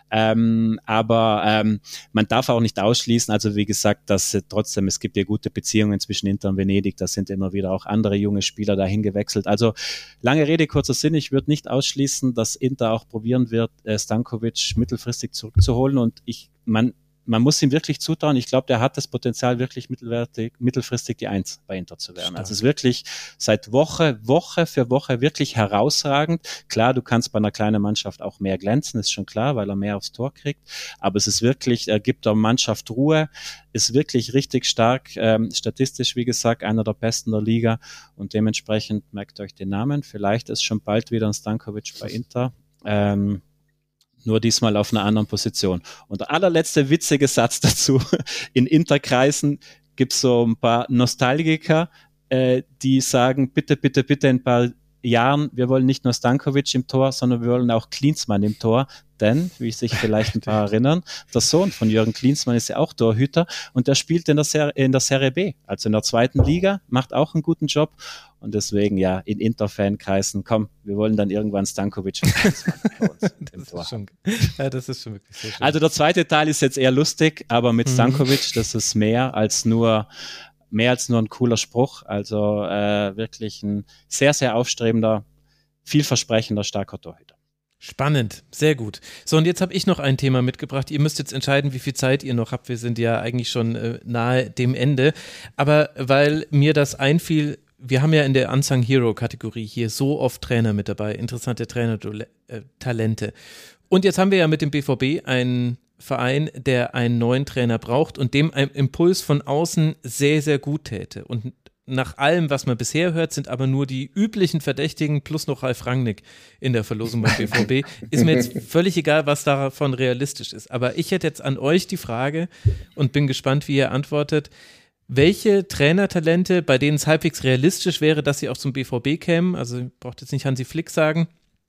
Ähm, aber ähm, man darf auch nicht ausschließen, also wie gesagt, dass äh, trotzdem, es gibt ja gute Beziehungen zwischen Inter und Venedig, da sind immer wieder auch andere junge Spieler dahin gewechselt. Also lange Rede, kurzer Sinn, ich würde nicht ausschließen, dass Inter auch probieren wird, äh, Stankovic mittelfristig zurückzuholen und ich, man Man muss ihm wirklich zutrauen. Ich glaube, der hat das Potenzial, wirklich mittelwertig, mittelfristig die Eins bei Inter zu werden. Stark. Also es ist wirklich seit Woche, Woche für Woche wirklich herausragend. Klar, du kannst bei einer kleinen Mannschaft auch mehr glänzen, ist schon klar, weil er mehr aufs Tor kriegt. Aber es ist wirklich, er gibt der Mannschaft Ruhe, ist wirklich richtig stark, ähm, statistisch, wie gesagt, einer der besten der Liga. Und dementsprechend merkt euch den Namen. Vielleicht ist schon bald wieder ein Stankovic bei Inter. Ähm, Nur diesmal auf einer anderen Position. Und der allerletzte witzige Satz dazu. In Interkreisen gibt's so ein paar Nostalgiker, äh, die sagen, bitte, bitte, bitte in ein paar Jahren, wir wollen nicht nur Stankovic im Tor, sondern wir wollen auch Klinsmann im Tor. Denn, wie sich vielleicht ein paar erinnern, der Sohn von Jürgen Klinsmann ist ja auch Torhüter und der spielt in der, Ser- in der Serie B, also in der zweiten Liga, macht auch einen guten Job. Und deswegen, ja, in Inter-Fankreisen, komm, wir wollen dann irgendwann Stankovic und Klinsmann bei uns im Tor.
Schon, ja, das ist schon wirklich sehr schön.
Also der zweite Teil ist jetzt eher lustig, aber mit Stankovic, das ist mehr als nur mehr als nur ein cooler Spruch. Also äh, wirklich ein sehr, sehr aufstrebender, vielversprechender, starker Torhüter.
Spannend, sehr gut. So, und jetzt habe ich noch ein Thema mitgebracht. Ihr müsst jetzt entscheiden, wie viel Zeit ihr noch habt. Wir sind ja eigentlich schon äh, nahe dem Ende. Aber weil mir das einfiel, wir haben ja in der Unsung Hero Kategorie hier so oft Trainer mit dabei, interessante Trainer-Talente. Und jetzt haben wir ja mit dem B V B einen Verein, der einen neuen Trainer braucht und dem ein Impuls von außen sehr, sehr gut täte. Und nach allem, was man bisher hört, sind aber nur die üblichen Verdächtigen plus noch Ralf Rangnick in der Verlosung beim B V B. Ist mir jetzt völlig egal, was davon realistisch ist. Aber ich hätte jetzt an euch die Frage und bin gespannt, wie ihr antwortet. Welche Trainertalente, bei denen es halbwegs realistisch wäre, dass sie auch zum B V B kämen, also ihr braucht jetzt nicht Hansi Flick sagen,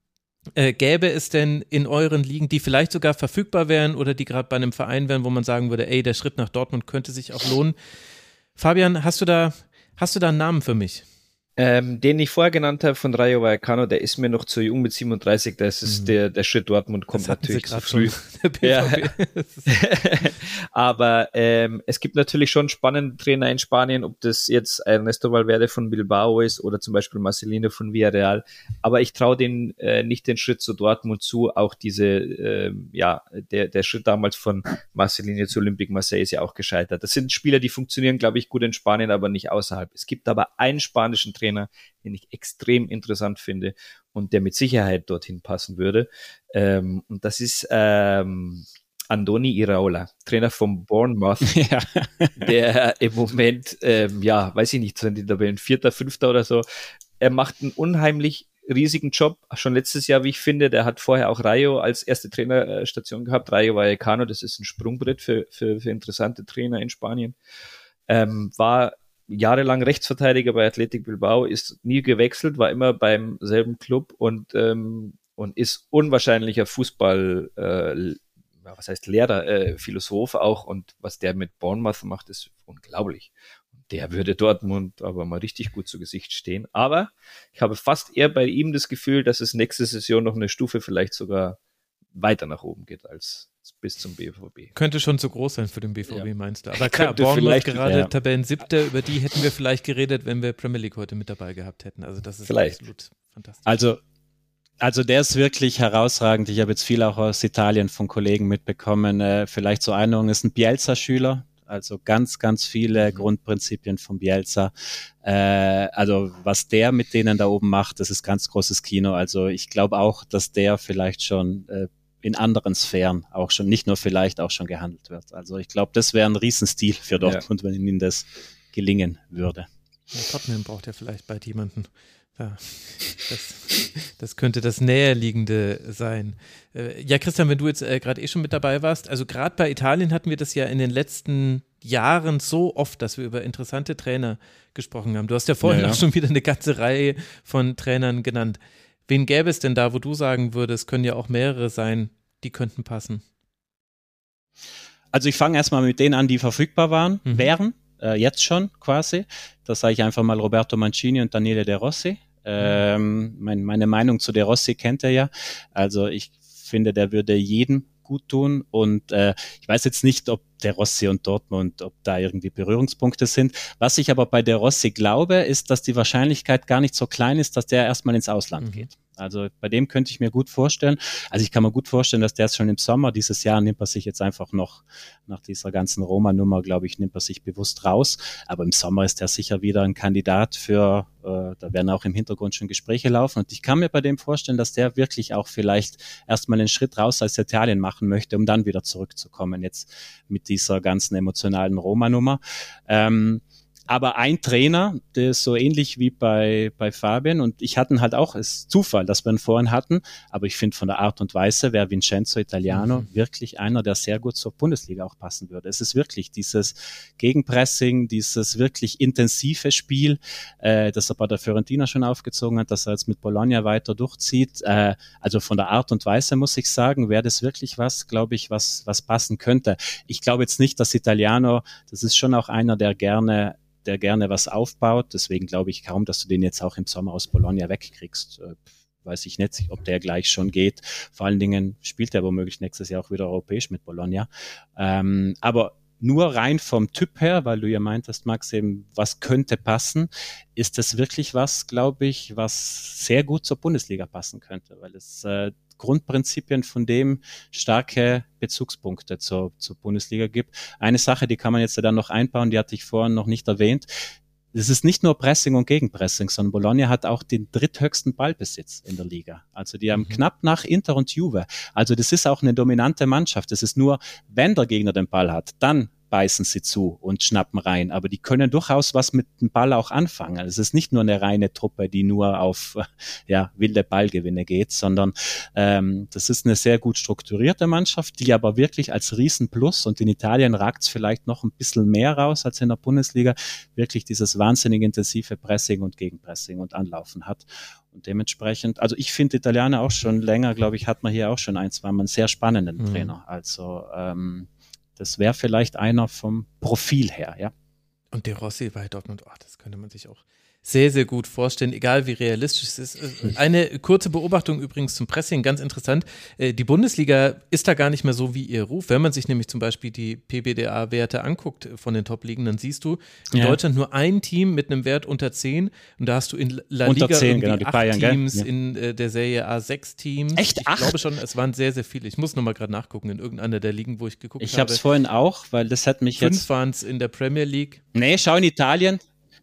äh, gäbe es denn in euren Ligen, die vielleicht sogar verfügbar wären oder die gerade bei einem Verein wären, wo man sagen würde, ey, der Schritt nach Dortmund könnte sich auch lohnen. Fabian, hast du da Hast du da einen Namen für mich?
Ähm, den ich vorher genannt habe von Rayo Vallecano, der ist mir noch zu jung mit siebenunddreißig, das ist mhm. der, der Schritt Dortmund kommt natürlich zu früh. Ja. Aber ähm, es gibt natürlich schon spannende Trainer in Spanien, ob das jetzt Ernesto Valverde von Bilbao ist oder zum Beispiel Marcelino von Villarreal. Aber ich traue denen äh, nicht den Schritt zu Dortmund zu. Auch diese, äh, ja, der, der Schritt damals von Marcelino zu Olympique Marseille ist ja auch gescheitert. Das sind Spieler, die funktionieren, glaube ich, gut in Spanien, aber nicht außerhalb. Es gibt aber einen spanischen Trainer, den ich extrem interessant finde und der mit Sicherheit dorthin passen würde. Ähm, und das ist ähm, Andoni Iraola, Trainer von Bournemouth, ja. der im Moment, ähm, ja, weiß ich nicht, sind die Tabellen Vierter, Fünfter oder so. Er macht einen unheimlich riesigen Job, schon letztes Jahr, wie ich finde. Der hat vorher auch Rayo als erste Trainerstation gehabt. Rayo Vallecano, das ist ein Sprungbrett für, für, für interessante Trainer in Spanien. Ähm, war jahrelang Rechtsverteidiger bei Athletic Bilbao, ist nie gewechselt, war immer beim selben Club und, ähm, und ist unwahrscheinlicher Fußball, äh, was heißt Lehrer, äh, Philosoph auch, und was der mit Bournemouth macht, ist unglaublich. Der würde Dortmund aber mal richtig gut zu Gesicht stehen. Aber ich habe fast eher bei ihm das Gefühl, dass es nächste Saison noch eine Stufe vielleicht sogar weiter nach oben geht als bis zum B V B.
Könnte schon zu groß sein für den B V B, ja. Meinst du? Aber
klar,
Bournemouth gerade ja. Tabellen siebte, über die hätten wir vielleicht geredet, wenn wir Premier League heute mit dabei gehabt hätten. Also das ist
vielleicht.
absolut fantastisch.
Also, also der ist wirklich herausragend. Ich habe jetzt viel auch aus Italien von Kollegen mitbekommen. Äh, vielleicht zur Erinnerung, ist ein Bielsa-Schüler. Also ganz, ganz viele mhm. Grundprinzipien von Bielsa. Äh, also was der mit denen da oben macht, das ist ganz großes Kino. Also ich glaube auch, dass der vielleicht schon äh, in anderen Sphären auch schon, nicht nur vielleicht, auch schon gehandelt wird. Also ich glaube, das wäre ein Riesenstil für Dortmund, ja. wenn ihnen das gelingen würde.
Ja, Tottenham braucht ja vielleicht bald jemanden. Ja, das, das könnte das Näherliegende sein. Ja, Christian, wenn du jetzt äh, gerade eh schon mit dabei warst, also gerade bei Italien hatten wir das ja in den letzten Jahren so oft, dass wir über interessante Trainer gesprochen haben. Du hast ja vorhin ja, ja. auch schon wieder eine ganze Reihe von Trainern genannt. Wen gäbe es denn da, wo du sagen würdest, können ja auch mehrere sein, die könnten passen?
Also ich fange erstmal mit denen an, die verfügbar waren, mhm. wären, äh, jetzt schon quasi. Das sage ich einfach mal Roberto Mancini und Daniele De Rossi. Ähm, mein, meine Meinung zu De Rossi kennt er ja. Also ich finde, der würde jedem gut tun und äh, ich weiß jetzt nicht, ob De Rossi und Dortmund, ob da irgendwie Berührungspunkte sind. Was ich aber bei De Rossi glaube, ist, dass die Wahrscheinlichkeit gar nicht so klein ist, dass der erstmal ins Ausland mhm. geht. Also bei dem könnte ich mir gut vorstellen, also ich kann mir gut vorstellen, dass der es schon im Sommer dieses Jahr nimmt er sich jetzt einfach noch, nach dieser ganzen Roma-Nummer, glaube ich, nimmt er sich bewusst raus. Aber im Sommer ist er sicher wieder ein Kandidat für, äh, da werden auch im Hintergrund schon Gespräche laufen. Und ich kann mir bei dem vorstellen, dass der wirklich auch vielleicht erstmal einen Schritt raus aus Italien machen möchte, um dann wieder zurückzukommen, jetzt mit dieser ganzen emotionalen Roma-Nummer. Ähm, Aber ein Trainer, der ist so ähnlich wie bei, bei Fabian und ich hatten halt auch, es ist Zufall, dass wir ihn vorhin hatten, aber ich finde von der Art und Weise wäre Vincenzo Italiano mhm. wirklich einer, der sehr gut zur Bundesliga auch passen würde. Es ist wirklich dieses Gegenpressing, dieses wirklich intensive Spiel, äh, das er bei der Fiorentina schon aufgezogen hat, dass er jetzt mit Bologna weiter durchzieht. Äh, also von der Art und Weise muss ich sagen, wäre das wirklich was, glaube ich, was, was passen könnte. Ich glaube jetzt nicht, dass Italiano, das ist schon auch einer, der gerne der gerne was aufbaut. Deswegen glaube ich kaum, dass du den jetzt auch im Sommer aus Bologna wegkriegst. Äh, weiß ich nicht, ob der gleich schon geht. Vor allen Dingen spielt er womöglich nächstes Jahr auch wieder europäisch mit Bologna. Ähm, aber nur rein vom Typ her, weil du ja meintest, Max, eben, was könnte passen, ist das wirklich was, glaube ich, was sehr gut zur Bundesliga passen könnte, weil es äh, Grundprinzipien von dem starke Bezugspunkte zur, zur Bundesliga gibt. Eine Sache, die kann man jetzt ja dann noch einbauen, die hatte ich vorhin noch nicht erwähnt. Es ist nicht nur Pressing und Gegenpressing, sondern Bologna hat auch den dritthöchsten Ballbesitz in der Liga. Also die haben mhm. knapp nach Inter und Juve. Also das ist auch eine dominante Mannschaft. Es ist nur, wenn der Gegner den Ball hat, dann beißen sie zu und schnappen rein. Aber die können durchaus was mit dem Ball auch anfangen. Es ist nicht nur eine reine Truppe, die nur auf ja, wilde Ballgewinne geht, sondern ähm, das ist eine sehr gut strukturierte Mannschaft, die aber wirklich als Riesenplus, und in Italien ragt es vielleicht noch ein bisschen mehr raus als in der Bundesliga, wirklich dieses wahnsinnig intensive Pressing und Gegenpressing und Anlaufen hat. Und dementsprechend, also ich finde Italiener auch schon länger, glaube ich, hat man hier auch schon ein, zwei Mal einen sehr spannenden mhm. Trainer. Also ähm, das wäre vielleicht einer vom Profil her, ja.
Und De Rossi bei Dortmund, oh, das könnte man sich auch sehr, sehr gut vorstellen, egal wie realistisch es ist. Eine kurze Beobachtung übrigens zum Pressing, ganz interessant. Die Bundesliga ist da gar nicht mehr so wie ihr Ruf. Wenn man sich nämlich zum Beispiel die P B D A-Werte anguckt von den Top-Ligen, dann siehst du in ja. Deutschland nur ein Team mit einem Wert unter zehn und da hast du in La Liga
unter zehn, genau, die
acht
Bayern,
Teams,
ja.
in äh, der Serie A sechs Teams.
Echt,
ich
acht?
Ich glaube schon, es waren sehr, sehr viele. Ich muss nochmal gerade nachgucken in irgendeiner der Ligen, wo ich geguckt
ich
habe.
Ich habe es vorhin auch, weil das hat mich
Fünf
jetzt...
Fünf waren es in der Premier League.
Nee, schau in Italien.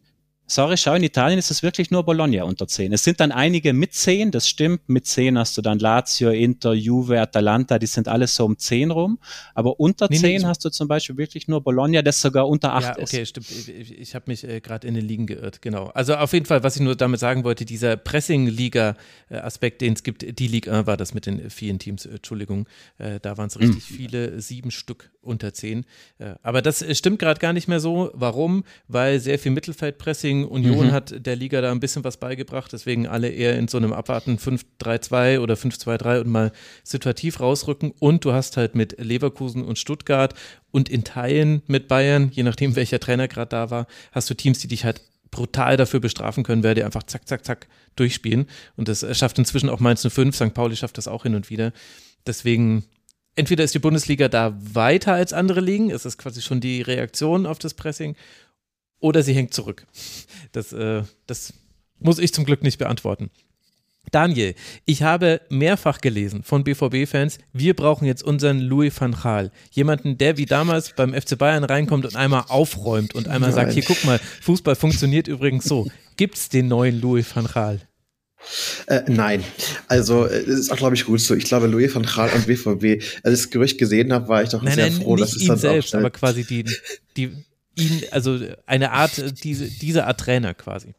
Sorry, schau, in Italien ist es wirklich nur Bologna unter zehn. Es sind dann einige mit zehn, das stimmt. Mit zehn hast du dann Lazio, Inter, Juve, Atalanta, die sind alles so um zehn rum. Aber unter nee, zehn nee, hast du zum Beispiel wirklich nur Bologna, das sogar unter acht
ja, okay,
ist.
Stimmt. Ich, ich habe mich äh, gerade in den Ligen geirrt, genau. Also auf jeden Fall, was ich nur damit sagen wollte, dieser Pressing-Liga-Aspekt, den es gibt, die Ligue eins war das mit den vielen Teams, äh, Entschuldigung, äh, da waren es richtig mhm. viele, sieben Stück unter zehn. Äh, aber das äh, stimmt gerade gar nicht mehr so. Warum? Weil sehr viel Mittelfeldpressing, Union mhm. hat der Liga da ein bisschen was beigebracht, deswegen alle eher in so einem Abwarten fünf drei zwei oder fünf zwei drei und mal situativ rausrücken und du hast halt mit Leverkusen und Stuttgart und in Teilen mit Bayern, je nachdem welcher Trainer gerade da war, hast du Teams, die dich halt brutal dafür bestrafen können, wer die einfach zack, zack, zack durchspielen und das schafft inzwischen auch Mainz null fünf, Sankt Pauli schafft das auch hin und wieder, deswegen entweder ist die Bundesliga da weiter als andere Ligen, es ist quasi schon die Reaktion auf das Pressing, oder sie hängt zurück. Das, äh, das muss ich zum Glück nicht beantworten. Daniel, ich habe mehrfach gelesen von B V B-Fans, wir brauchen jetzt unseren Louis van Gaal. Jemanden, der wie damals beim F C Bayern reinkommt und einmal aufräumt und einmal Nein. sagt, hier guck mal, Fußball funktioniert übrigens so. Gibt's den neuen Louis van Gaal?
Äh, nein, also es ist auch, glaube ich, gut so. Ich glaube, Louis van Gaal und B V B, als ich das Gerücht gesehen habe, war ich doch
nein,
sehr
nein,
froh,
nicht
dass es
ihn
dann
selbst,
auch
aber quasi die, die ihn, also eine Art, diese, diese Art Trainer quasi.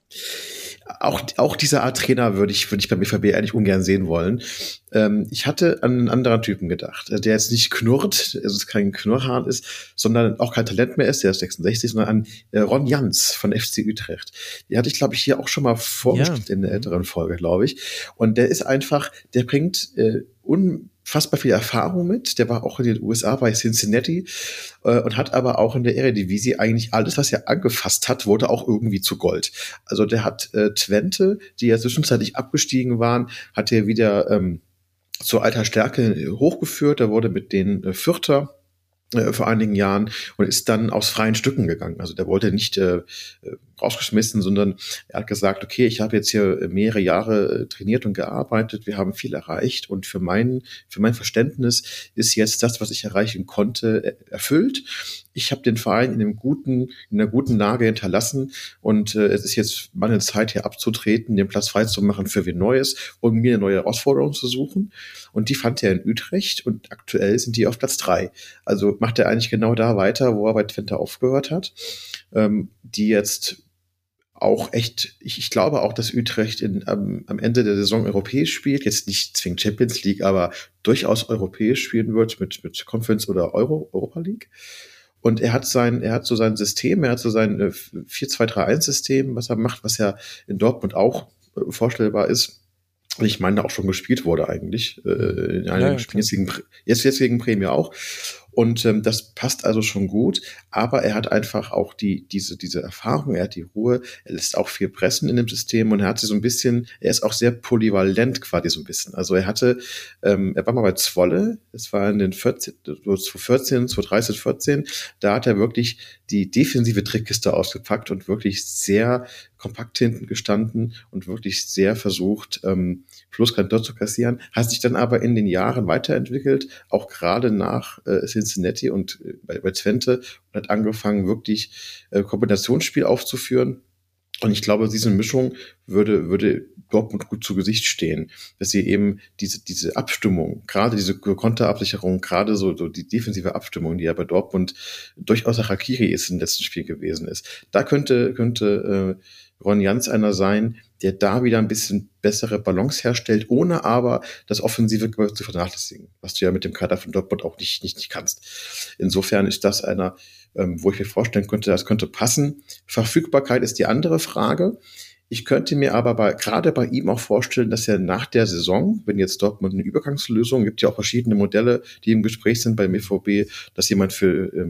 Auch, auch diese Art Trainer würde ich, würde ich beim B V B eigentlich ungern sehen wollen. Ähm, ich hatte an einen anderen Typen gedacht, der jetzt nicht knurrt, also kein Knurrhahn ist, sondern auch kein Talent mehr ist, der ist sechsundsechzig, sondern an äh, Ron Jans von F C Utrecht. Die hatte ich, glaube ich, hier auch schon mal vorgestellt ja. in der älteren Folge, glaube ich. Und der ist einfach, der bringt äh, unfassbar viel Erfahrung mit. Der war auch in den U S A bei Cincinnati äh, und hat aber auch in der Eredivisie eigentlich alles, was er angefasst hat, wurde auch irgendwie zu Gold. Also der hat äh, Twente, die ja zwischenzeitlich abgestiegen waren, hat er wieder ähm, zur alter Stärke hochgeführt. Er wurde mit den äh, Vierter äh, vor einigen Jahren und ist dann aus freien Stücken gegangen. Also der wollte nicht äh, rausgeschmissen, sondern er hat gesagt, okay, ich habe jetzt hier mehrere Jahre trainiert und gearbeitet, wir haben viel erreicht und für mein, für mein Verständnis ist jetzt das, was ich erreichen konnte, erfüllt. Ich habe den Verein in einem guten, in einer guten Lage hinterlassen und äh, es ist jetzt meine Zeit, hier abzutreten, den Platz frei zu machen für wen Neues und mir eine neue Herausforderung zu suchen. Und die fand er in Utrecht und aktuell sind die auf Platz drei. Also macht er eigentlich genau da weiter, wo er bei Twente aufgehört hat, ähm, die jetzt auch echt, ich, ich glaube auch, dass Utrecht in, am, am Ende der Saison europäisch spielt, jetzt nicht zwingend Champions League, aber durchaus europäisch spielen wird mit, mit Conference oder Euro, Europa League. Und er hat sein, er hat so sein System, er hat so sein äh, vier zwei drei eins System, was er macht, was ja in Dortmund auch äh, vorstellbar ist. Und ich meine, auch schon gespielt wurde eigentlich, äh, in einigen ja, ja, Spielen, jetzt, gegen, jetzt, jetzt gegen Premia auch. Und ähm, das passt also schon gut, aber er hat einfach auch die diese diese Erfahrung, er hat die Ruhe, er lässt auch viel pressen in dem System und er hatte so ein bisschen, er ist auch sehr polyvalent quasi so ein bisschen. Also er hatte, ähm, er war mal bei Zwolle, es war in den vierzehn, zwanzig vierzehn, zwanzig dreizehn, vierzehn, da hat er wirklich die defensive Trickkiste ausgepackt und wirklich sehr kompakt hinten gestanden und wirklich sehr versucht, ähm, bloß kein Tor zu kassieren, hat sich dann aber in den Jahren weiterentwickelt, auch gerade nach äh, Cincinnati und äh, bei, bei Twente und hat angefangen, wirklich äh, Kombinationsspiel aufzuführen. Und ich glaube, diese Mischung würde, würde Dortmund gut zu Gesicht stehen, dass sie eben diese, diese Abstimmung, gerade diese Konterabsicherung, gerade so, so die defensive Abstimmung, die ja bei Dortmund durchaus Harakiri ist im letzten Spiel gewesen ist. Da könnte, könnte, äh, Ron Jans einer sein, der da wieder ein bisschen bessere Balance herstellt, ohne aber das Offensive zu vernachlässigen, was du ja mit dem Kader von Dortmund auch nicht, nicht, nicht kannst. Insofern ist das einer, ähm, wo ich mir vorstellen könnte, das könnte passen. Verfügbarkeit ist die andere Frage. Ich könnte mir aber bei, gerade bei ihm auch vorstellen, dass er nach der Saison, wenn jetzt Dortmund eine Übergangslösung, gibt ja auch verschiedene Modelle, die im Gespräch sind beim B V B, dass jemand für ähm,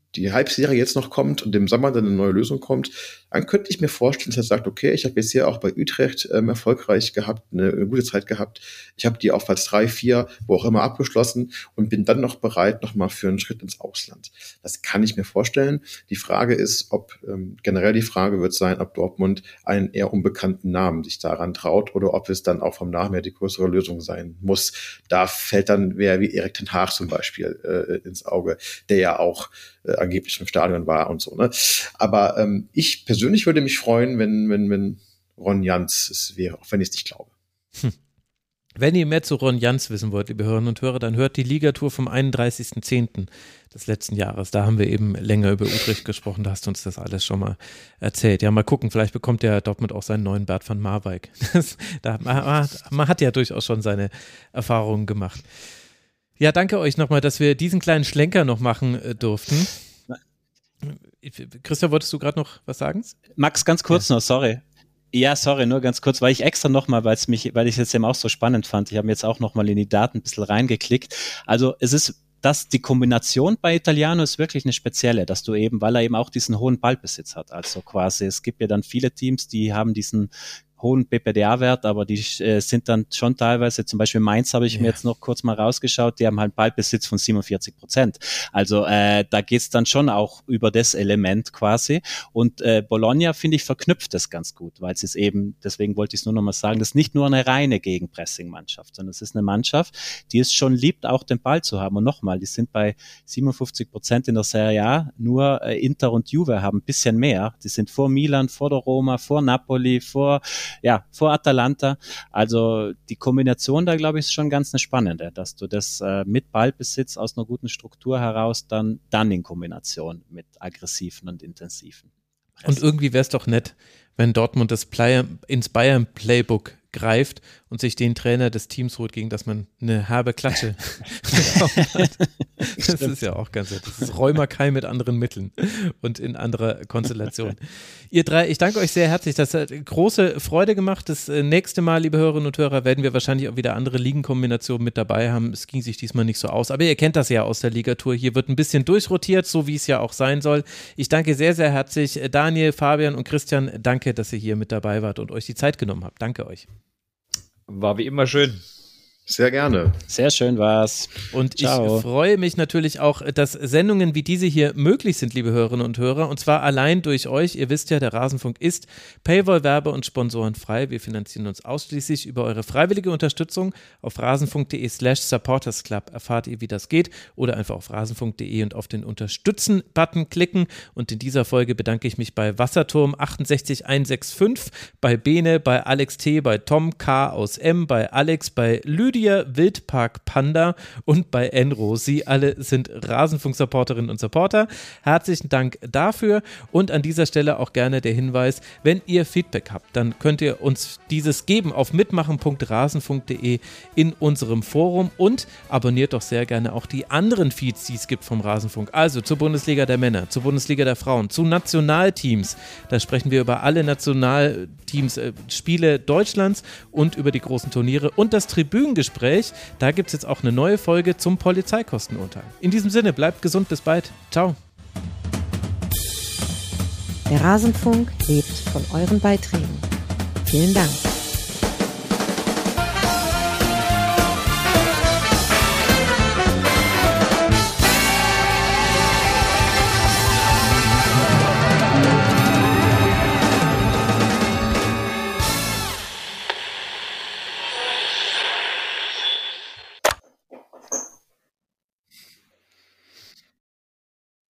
die Halbserie jetzt noch kommt und im Sommer dann eine neue Lösung kommt, dann könnte ich mir vorstellen, dass er sagt, okay, ich habe jetzt hier auch bei Utrecht ähm, erfolgreich gehabt, eine, eine gute Zeit gehabt. Ich habe die auf Platz drei, vier, wo auch immer abgeschlossen und bin dann noch bereit, nochmal für einen Schritt ins Ausland. Das kann ich mir vorstellen. Die Frage ist, ob ähm, generell die Frage wird sein, ob Dortmund einen eher unbekannten Namen sich daran traut oder ob es dann auch vom Namen her die größere Lösung sein muss. Da fällt dann wer wie Erik ten Hag zum Beispiel äh, ins Auge, der ja auch äh, angeblich im Stadion war und so. Ne? Aber ähm, ich persönlich würde mich freuen, wenn, wenn, wenn Ron Jans es wäre, auch wenn ich es nicht glaube.
Hm. Wenn ihr mehr zu Ron Jans wissen wollt, liebe Hörerinnen und Hörer, dann hört die Ligatour vom einunddreißigsten zehnten des letzten Jahres. Da haben wir eben länger über Utrecht gesprochen, da hast du uns das alles schon mal erzählt. Ja, mal gucken, vielleicht bekommt der Dortmund auch seinen neuen Bert van Marwijk. Das, da, man, man hat ja durchaus schon seine Erfahrungen gemacht. Ja, danke euch nochmal, dass wir diesen kleinen Schlenker noch machen äh, durften. Christian, wolltest du gerade noch was sagen?
Max, ganz kurz ja. noch, sorry. Ja, sorry, nur ganz kurz, weil ich extra nochmal, weil es mich, weil ich es jetzt eben auch so spannend fand, ich habe mir jetzt auch nochmal in die Daten ein bisschen reingeklickt. Also es ist, dass die Kombination bei Italiano ist wirklich eine spezielle, dass du eben, weil er eben auch diesen hohen Ballbesitz hat, also quasi, es gibt ja dann viele Teams, die haben diesen hohen B P D A-Wert, aber die äh, sind dann schon teilweise, zum Beispiel Mainz habe ich ja. mir jetzt noch kurz mal rausgeschaut, die haben halt Ballbesitz von siebenundvierzig Prozent. Also äh, da geht's dann schon auch über das Element quasi. Und äh, Bologna, finde ich, verknüpft das ganz gut, weil es ist eben, deswegen wollte ich es nur noch mal sagen, das ist nicht nur eine reine Gegenpressing-Mannschaft, sondern es ist eine Mannschaft, die es schon liebt, auch den Ball zu haben. Und nochmal, die sind bei siebenundfünfzig Prozent in der Serie A, nur äh, Inter und Juve haben ein bisschen mehr. Die sind vor Milan, vor der Roma, vor Napoli, vor ja, vor Atalanta. Also die Kombination da, glaube ich, ist schon ganz eine spannende, dass du das äh, mit Ballbesitz aus einer guten Struktur heraus dann, dann in Kombination mit aggressiven und intensiven Pressen.
Und irgendwie wäre es doch nett, wenn Dortmund das Play- ins Bayern-Playbook greift und sich den Trainer des Teams holt, gegen das man eine herbe Klatsche hat. Das ist ja auch ganz nett. Das ist Rheuma-Keim mit anderen Mitteln und in anderer Konstellation. Ihr drei, ich danke euch sehr herzlich. Das hat große Freude gemacht. Das nächste Mal, liebe Hörerinnen und Hörer, werden wir wahrscheinlich auch wieder andere Ligenkombinationen mit dabei haben. Es ging sich diesmal nicht so aus, aber ihr kennt das ja aus der Ligatur. Hier wird ein bisschen durchrotiert, so wie es ja auch sein soll. Ich danke sehr, sehr herzlich Daniel, Fabian und Christian. Danke, dass ihr hier mit dabei wart und euch die Zeit genommen habt. Danke euch.
War wie immer schön.
Sehr gerne.
Sehr schön war's.
Und
Ciao.
Ich freue mich natürlich auch, dass Sendungen wie diese hier möglich sind, liebe Hörerinnen und Hörer, und zwar allein durch euch. Ihr wisst ja, der Rasenfunk ist Paywall-, Werbe- und Sponsorenfrei. Wir finanzieren uns ausschließlich über eure freiwillige Unterstützung. Auf rasenfunk.de slash supportersclub erfahrt ihr, wie das geht, oder einfach auf rasenfunk.de und auf den Unterstützen-Button klicken. Und in dieser Folge bedanke ich mich bei Wasserturm acht sechs eins sechs fünf, bei Bene, bei Alex T., bei Tom K. aus M., bei Alex, bei Lydia Wildpark Panda und bei Enro. Sie alle sind Rasenfunk-Supporterinnen und Supporter. Herzlichen Dank dafür und an dieser Stelle auch gerne der Hinweis, wenn ihr Feedback habt, dann könnt ihr uns dieses geben auf mitmachen punkt rasenfunk punkt de in unserem Forum und abonniert doch sehr gerne auch die anderen Feeds, die es gibt vom Rasenfunk. Also zur Bundesliga der Männer, zur Bundesliga der Frauen, zu Nationalteams. Da sprechen wir über alle Nationalteams, äh, Spiele Deutschlands und über die großen Turniere und das Tribünengespräch. Da gibt es jetzt auch eine neue Folge zum Polizeikostenurteil. In diesem Sinne, bleibt gesund, bis bald. Ciao.
Der Rasenfunk lebt von euren Beiträgen. Vielen Dank.